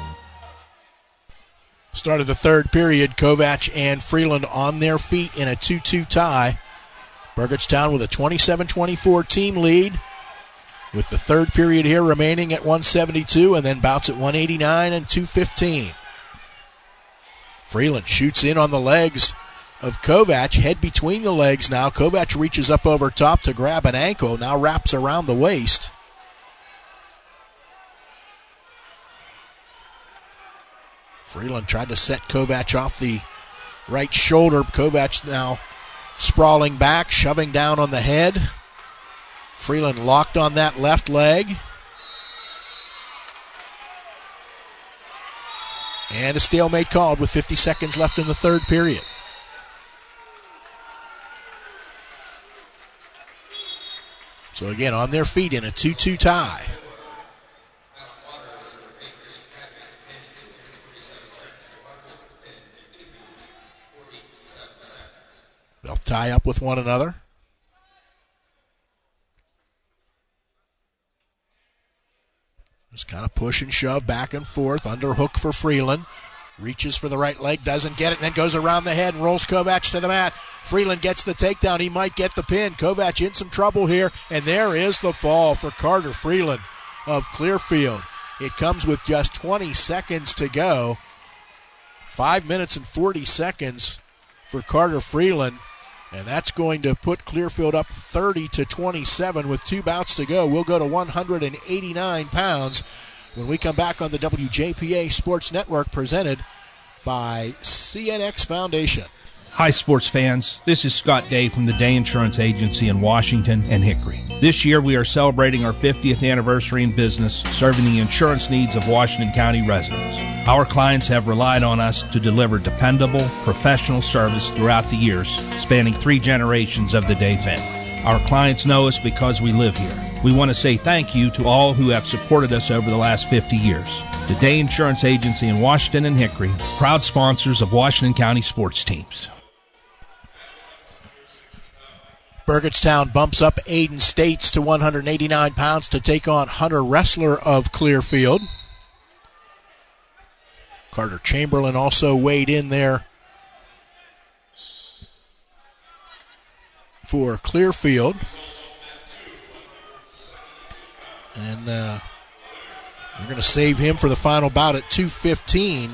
Start of the third period, Kovac and Freeland on their feet in a 2-2 tie. Burgettstown with a 27-24 team lead, with the third period here remaining at 172 and then bouts at 189 and 2:15. Freeland shoots in on the legs of Kovac, head between the legs now. Kovac reaches up over top to grab an ankle, now wraps around the waist. Freeland tried to set Kovac off the right shoulder. Kovac now sprawling back, shoving down on the head. Freeland locked on that left leg. And a stalemate called with 50 seconds left in the third period. So again, on their feet in a 2-2 tie. They'll tie up with one another. Just kind of push and shove back and forth. Underhook for Freeland. Reaches for the right leg, doesn't get it, and then goes around the head and rolls Kovac to the mat. Freeland gets the takedown. He might get the pin. Kovac in some trouble here, and there is the fall for Carter Freeland of Clearfield. It comes with just 20 seconds to go. 5 minutes and 40 seconds for Carter Freeland, and that's going to put Clearfield up 30-27 with 2 bouts to go. We'll go to 189 pounds when we come back on the WJPA Sports Network, presented by CNX Foundation. Hi, sports fans. This is Scott Day from the Day Insurance Agency in Washington and Hickory. This year, we are celebrating our 50th anniversary in business, serving the insurance needs of Washington County residents. Our clients have relied on us to deliver dependable, professional service throughout the years, spanning 3 generations of the Day family. Our clients know us because we live here. We want to say thank you to all who have supported us over the last 50 years. The Day Insurance Agency in Washington and Hickory, proud sponsors of Washington County sports teams. Burgettstown bumps up Aiden States to 189 pounds to take on Hunter Ressler of Clearfield. Carter Chamberlain also weighed in there for Clearfield. And we're going to save him for the final bout at 2:15.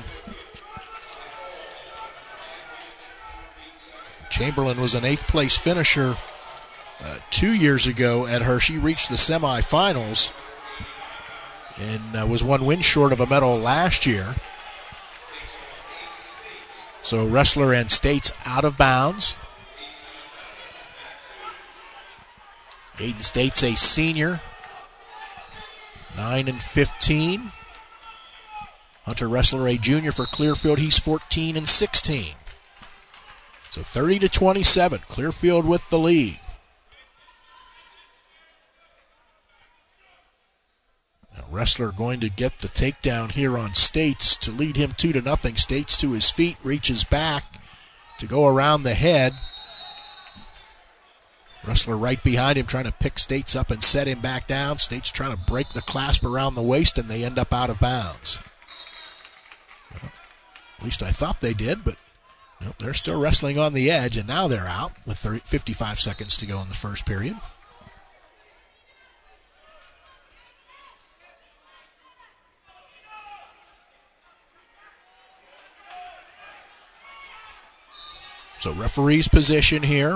Chamberlain was an 8th place finisher 2 years ago at Hershey, reached the semifinals, and was 1 win short of a medal last year. So Ressler and States out of bounds. Aiden States, a senior, 9-15. Hunter Ressler, a junior for Clearfield, he's 14-16. So 30-27, Clearfield with the lead. Now Ressler going to get the takedown here on States to lead him 2-0. States to his feet, reaches back to go around the head. Ressler right behind him, trying to pick States up and set him back down. States trying to break the clasp around the waist, and they end up out of bounds. Well, at least I thought they did, but no, they're still wrestling on the edge, and now they're out with 55 seconds to go in the first period. So referee's position here.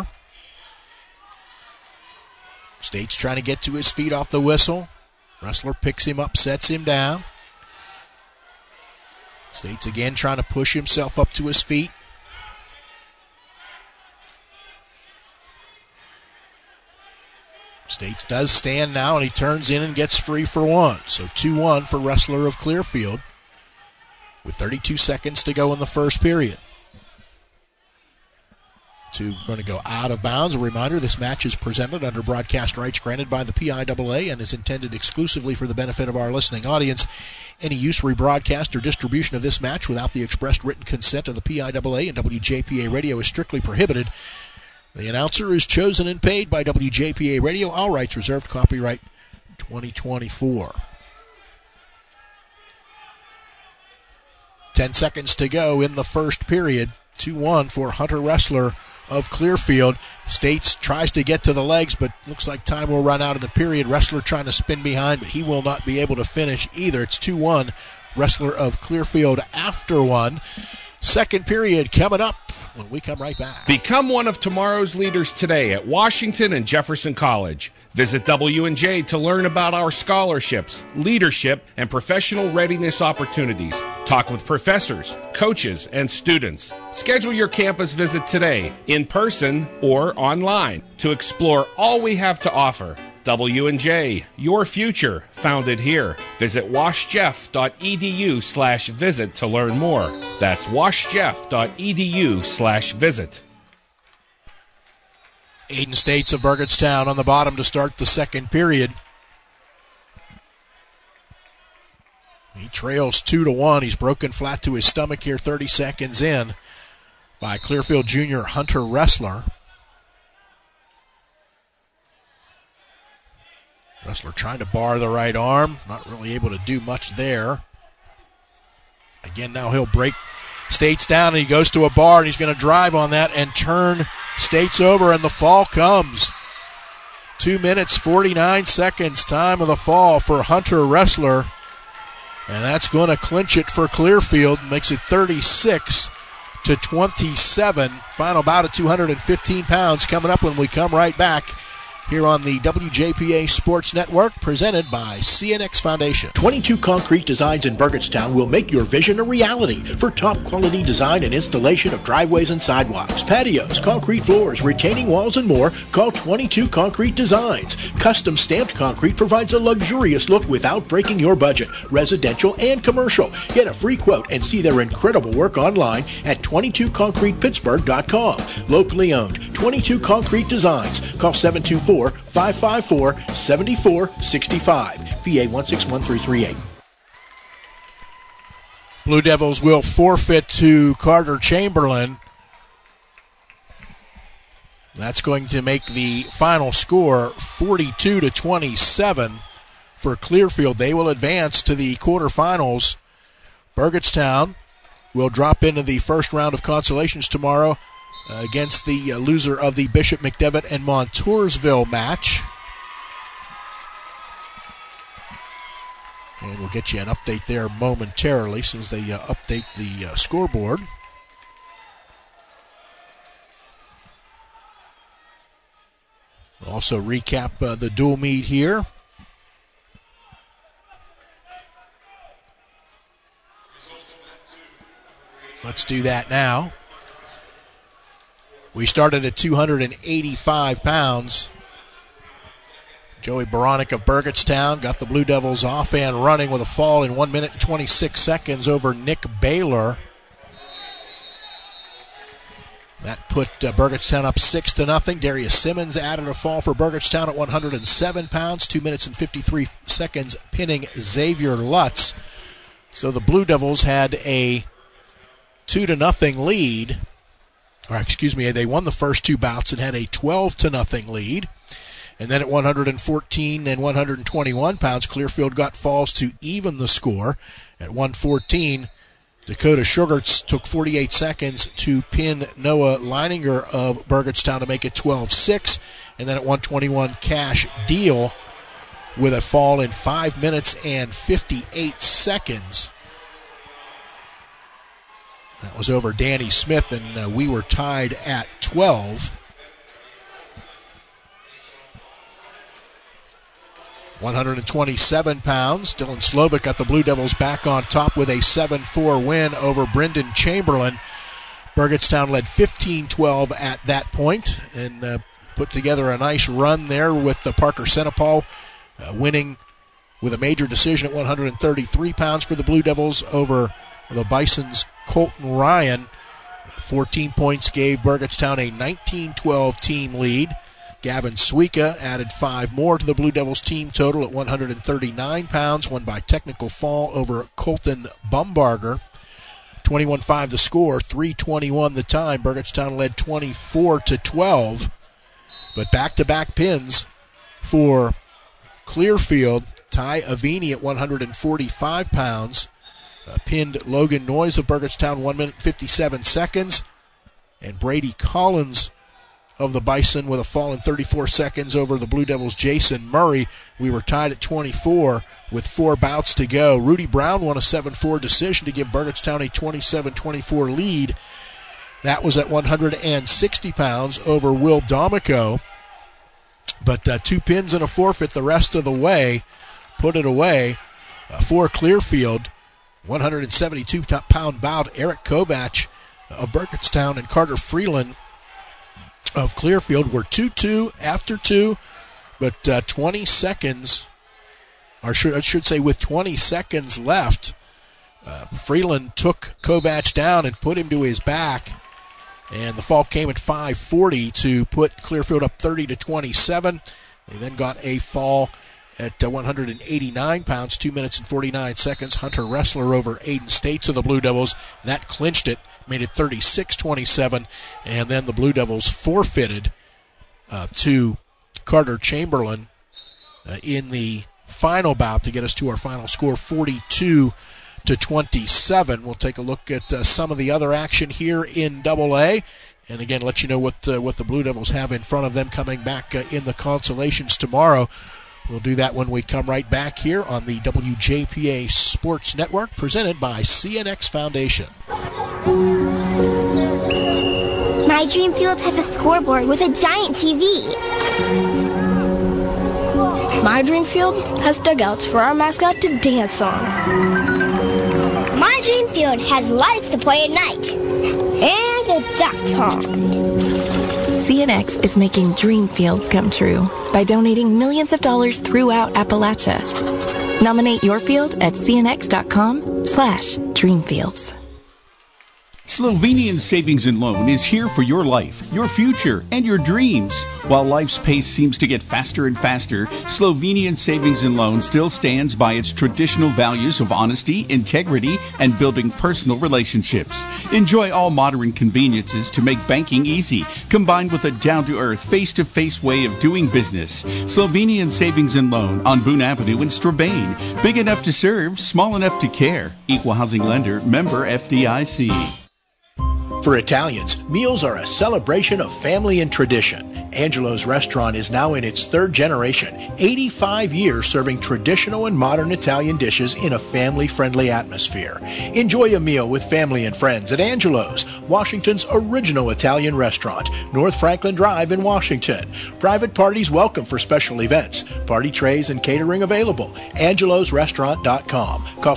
States trying to get to his feet off the whistle. Ressler picks him up, sets him down. States again trying to push himself up to his feet. States does stand now, and he turns in and gets free for 1. So 2-1 for Ressler of Clearfield with 32 seconds to go in the first period. going to go out of bounds. A reminder, this match is presented under broadcast rights granted by the PIAA and is intended exclusively for the benefit of our listening audience. Any use, rebroadcast, or distribution of this match without the expressed written consent of the PIAA and WJPA Radio is strictly prohibited. The announcer is chosen and paid by WJPA Radio. All rights reserved. Copyright 2024. 10 seconds to go in the first period. 2-1 for Hunter Ressler of Clearfield. States tries to get to the legs, but looks like time will run out of the period. Ressler trying to spin behind, but he will not be able to finish either. It's 2-1. Ressler of Clearfield after one. Second period coming up when we come right back. Become one of tomorrow's leaders today at Washington and Jefferson College. Visit W&J to learn about our scholarships, leadership, and professional readiness opportunities. Talk with professors, coaches, and students. Schedule your campus visit today, in person or online, to explore all we have to offer. W&J, your future, founded here. Visit washjeff.edu/visit to learn more. That's washjeff.edu/visit. Aiden States of Burgettstown on the bottom to start the second period. He trails 2-1. He's broken flat to his stomach here 30 seconds in by Clearfield junior Hunter Ressler. Ressler trying to bar the right arm. Not really able to do much there. Again, now he'll break States down, and he goes to a bar, and he's going to drive on that and turn States over, and the fall comes. 2 minutes, 49 seconds, time of the fall for Hunter Ressler. And that's going to clinch it for Clearfield. Makes it 36-27. Final bout at 215 pounds coming up when we come right back here on the WJPA Sports Network, presented by CNX Foundation. 22 Concrete Designs in Burgettstown will make your vision a reality. For top quality design and installation of driveways and sidewalks, patios, concrete floors, retaining walls, and more, call 22 Concrete Designs. Custom stamped concrete provides a luxurious look without breaking your budget, residential and commercial. Get a free quote and see their incredible work online at 22concretepittsburgh.com. Locally owned, 22 Concrete Designs. Call 724-554-7465. PA 161338. Blue Devils will forfeit to Carter Chamberlain. That's going to make the final score 42-27 for Clearfield. They will advance to the quarterfinals. Burgettstown will drop into the first round of consolations tomorrow against the loser of the Bishop McDevitt and Montoursville match. And we'll get you an update there momentarily as soon as they update the scoreboard. We'll also recap the dual meet here. Let's do that now. We started at 285 pounds. Joey Baronic of Burgettstown got the Blue Devils off and running with a fall in 1 minute and 26 seconds over Nick Baylor. That put Burgettstown up 6-0. Darius Simmons added a fall for Burgettstown at 107 pounds, 2 minutes and 53 seconds, pinning Xavier Lutz. So the Blue Devils had a 2-0 lead. They won the first two bouts and had a 12-0 lead. And then at 114 and 121 pounds, Clearfield got falls to even the score. At 114, Dakota Sugarts took 48 seconds to pin Noah Leininger of Burgettstown to make it 12-6. And then at 121, Cash Deal with a fall in 5 minutes and 58 seconds. That was over Danny Smith, and we were tied at 12. 127 pounds. Dylan Slovic got the Blue Devils back on top with a 7-4 win over Brendan Chamberlain. Burgettstown led 15-12 at that point and put together a nice run there with Parker Senapal winning with a major decision at 133 pounds for the Blue Devils over the Bison's Colton Ryan. 14 points gave Burgettstown a 19-12 team lead. Gavin Suika added 5 more to the Blue Devils team total at 139 pounds, won by technical fall over Colton Bumbarger. 21-5 the score, 3:21 the time. Burgettstown led 24-12. But back-to-back pins for Clearfield. Ty Avini at 145 pounds. Pinned Logan Noyes of Burgettstown 1 minute 57 seconds. And Brady Collins of the Bison with a fall in 34 seconds over the Blue Devils' Jason Murray. We were tied at 24 with 4 bouts to go. Rudy Brown won a 7-4 decision to give Burgettstown a 27-24 lead. That was at 160 pounds over Will D'Amico. But 2 pins and a forfeit the rest of the way. Put it away for Clearfield. 172-pound bout. Eric Kovac of Burgettstown and Carter Freeland of Clearfield were 2-2 after 2. But 20 seconds, or I should say with 20 seconds left, Freeland took Kovac down and put him to his back. And the fall came at 5:40 to put Clearfield up 30-27. They then got a fall at 189 pounds, 2 minutes and 49 seconds. Hunter Ressler over Aiden States of the Blue Devils. That clinched it, made it 36-27. And then the Blue Devils forfeited to Carter Chamberlain in the final bout to get us to our final score, 42-27. We'll take a look at some of the other action here in AA, and again let you know what the Blue Devils have in front of them coming back in the consolations tomorrow. We'll do that when we come right back here on the WJPA Sports Network, presented by CNX Foundation. My Dream Field has a scoreboard with a giant TV. My Dream Field has dugouts for our mascot to dance on. My Dream Field has lights to play at night. And a duck pond. CNX is making dream fields come true by donating millions of dollars throughout Appalachia. Nominate your field at cnx.com/dreamfields. Slovenian Savings and Loan is here for your life, your future, and your dreams. While life's pace seems to get faster and faster, Slovenian Savings and Loan still stands by its traditional values of honesty, integrity, and building personal relationships. Enjoy all modern conveniences to make banking easy, combined with a down-to-earth, face-to-face way of doing business. Slovenian Savings and Loan on Boone Avenue in Strabane. Big enough to serve, small enough to care. Equal housing lender, member FDIC. For Italians, meals are a celebration of family and tradition. Angelo's Restaurant is now in its 3rd generation, 85 years serving traditional and modern Italian dishes in a family-friendly atmosphere. Enjoy a meal with family and friends at Angelo's, Washington's original Italian restaurant, North Franklin Drive in Washington. Private parties welcome for special events. Party trays and catering available. AngelosRestaurant.com. Call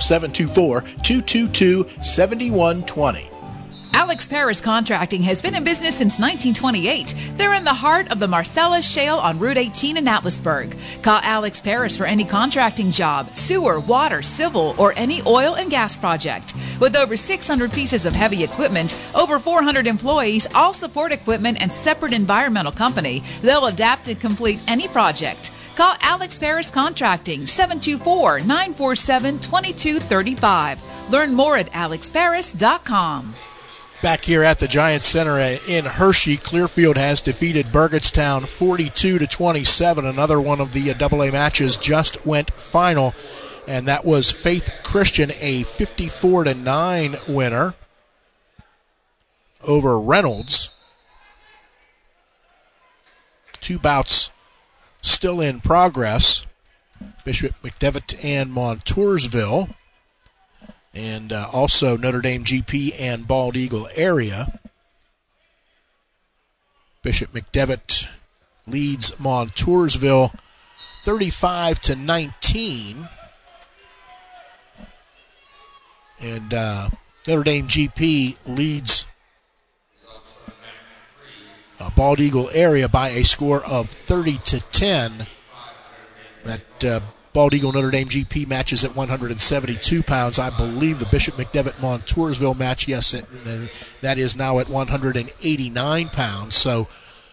724-222-7120. Alex Paris Contracting has been in business since 1928. They're in the heart of the Marcellus Shale on Route 18 in Atlasburg. Call Alex Paris for any contracting job, sewer, water, civil, or any oil and gas project. With over 600 pieces of heavy equipment, over 400 employees, all support equipment, and separate environmental company, they'll adapt and complete any project. Call Alex Paris Contracting, 724-947-2235. Learn more at alexparis.com. Back here at the Giant Center in Hershey, Clearfield has defeated Burgettstown 42-27. Another one of the AA matches just went final, and that was Faith Christian, a 54-9 winner over Reynolds. 2 bouts still in progress. Bishop McDevitt and Montoursville. And also Notre Dame GP and Bald Eagle area. Bishop McDevitt leads Montoursville 35-19. And Notre Dame GP leads Bald Eagle area by a score of 30-10. That Bald Eagle Notre Dame GP match is at 172 pounds. I believe the Bishop McDevitt Montoursville match, yes, that is now at 189 pounds. So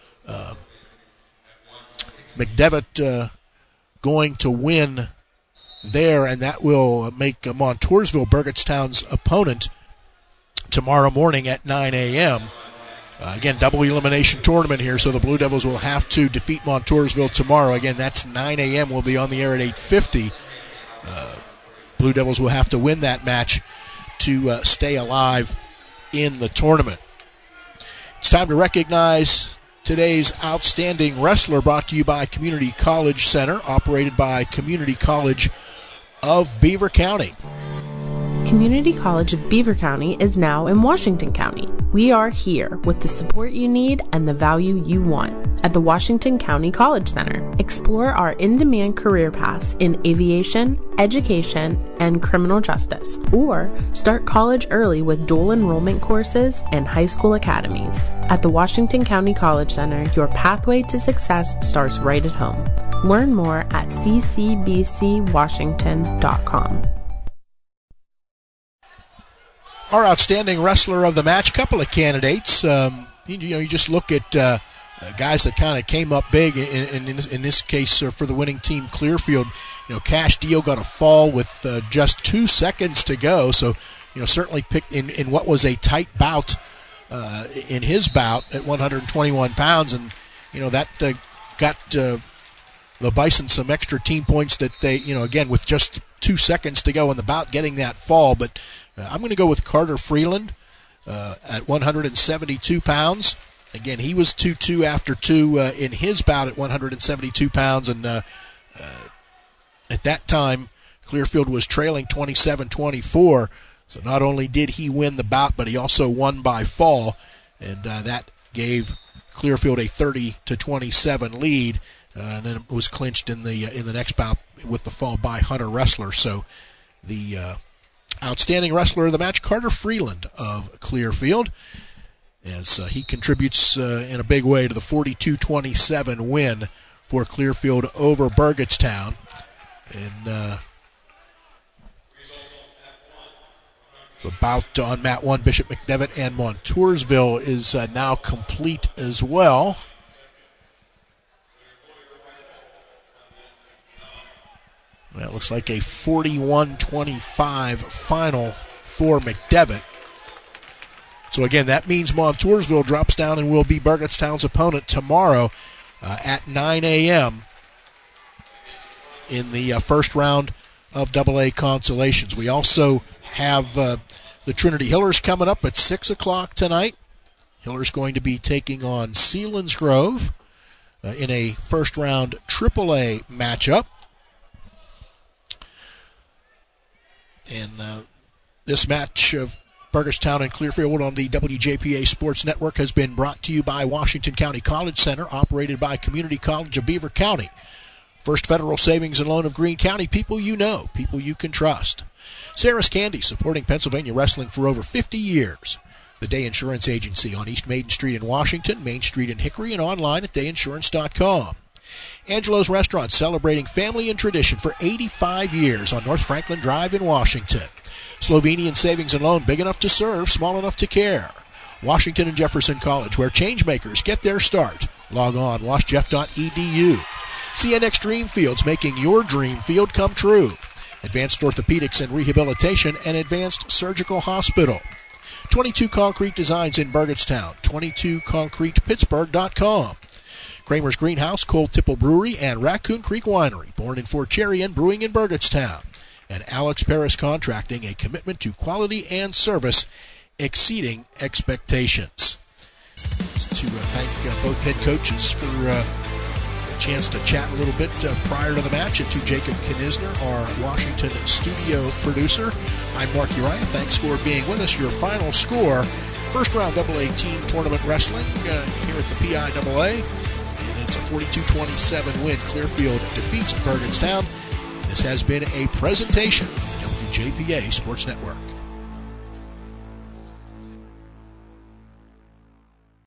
McDevitt going to win there, and that will make Montoursville Burgettstown's opponent tomorrow morning at 9 a.m. Again, double elimination tournament here, so the Blue Devils will have to defeat Montoursville tomorrow. Again, that's 9 a.m. We'll be on the air at 8:50. Blue Devils will have to win that match to stay alive in the tournament. It's time to recognize today's outstanding wrestler, brought to you by Community College Center, operated by Community College of Beaver County. Community College of Beaver County is now in Washington County. We are here with the support you need and the value you want at the Washington County College Center. Explore our in-demand career paths in aviation, education, and criminal justice, or start college early with dual enrollment courses and high school academies. At the Washington County College Center, your pathway to success starts right at home. Learn more at ccbcwashington.com. Our outstanding wrestler of the match, couple of candidates. You just look at guys that kind of came up big. In this case, for the winning team, Clearfield. Cash Deal got a fall with just 2 seconds to go. So, certainly picked in what was a tight bout in his bout at 121 pounds, and that got the Bison some extra team points that they, again with just 2 seconds to go in the bout, getting that fall, but. I'm going to go with Carter Freeland at 172 pounds. Again, he was 2-2 after 2 in his bout at 172 pounds. And at that time, Clearfield was trailing 27-24. So not only did he win the bout, but he also won by fall. And that gave Clearfield a 30-27 lead. And then it was clinched in the next bout with the fall by Hunter Wrestler. So the outstanding wrestler of the match, Carter Freeland of Clearfield, as he contributes in a big way to the 42-27 win for Clearfield over Burgettstown. And the bout on Mat 1, Bishop McDevitt and Montoursville is now complete as well. That looks like a 41-25 final for McDevitt. So again, that means Montoursville drops down and will be Burgettstown's opponent tomorrow at 9 a.m. in the first round of AA Consolations. We also have the Trinity Hillers coming up at 6 o'clock tonight. Hillers going to be taking on Selinsgrove in a first round AAA matchup. And this match of Burgettstown and Clearfield on the WJPA Sports Network has been brought to you by Washington County College Center, operated by Community College of Beaver County. First Federal Savings and Loan of Greene County, people you know, people you can trust. Sarah's Candy, supporting Pennsylvania wrestling for over 50 years. The Day Insurance Agency on East Maiden Street in Washington, Main Street in Hickory, and online at dayinsurance.com. Angelo's Restaurant, celebrating family and tradition for 85 years on North Franklin Drive in Washington. Slovenian Savings and Loan, big enough to serve, small enough to care. Washington and Jefferson College, where changemakers get their start. Log on, washjeff.edu. CNX Dream Fields, making your dream field come true. Advanced Orthopedics and Rehabilitation and Advanced Surgical Hospital. 22 Concrete Designs in Burgettstown, 22concretepittsburgh.com. Kramer's Greenhouse, Cole Tipple Brewery, and Raccoon Creek Winery, born in Fort Cherry and brewing in Burgettstown. And Alex Paris Contracting, a commitment to quality and service exceeding expectations. To thank both head coaches for a chance to chat a little bit prior to the match, and to Jacob Knisner, our Washington studio producer. I'm Mark Uriah. Thanks for being with us. Your final score, first round AA team tournament wrestling here at the PIAA. It's a 42-27 win. Clearfield defeats Burgettstown. This has been a presentation of the WJPA Sports Network.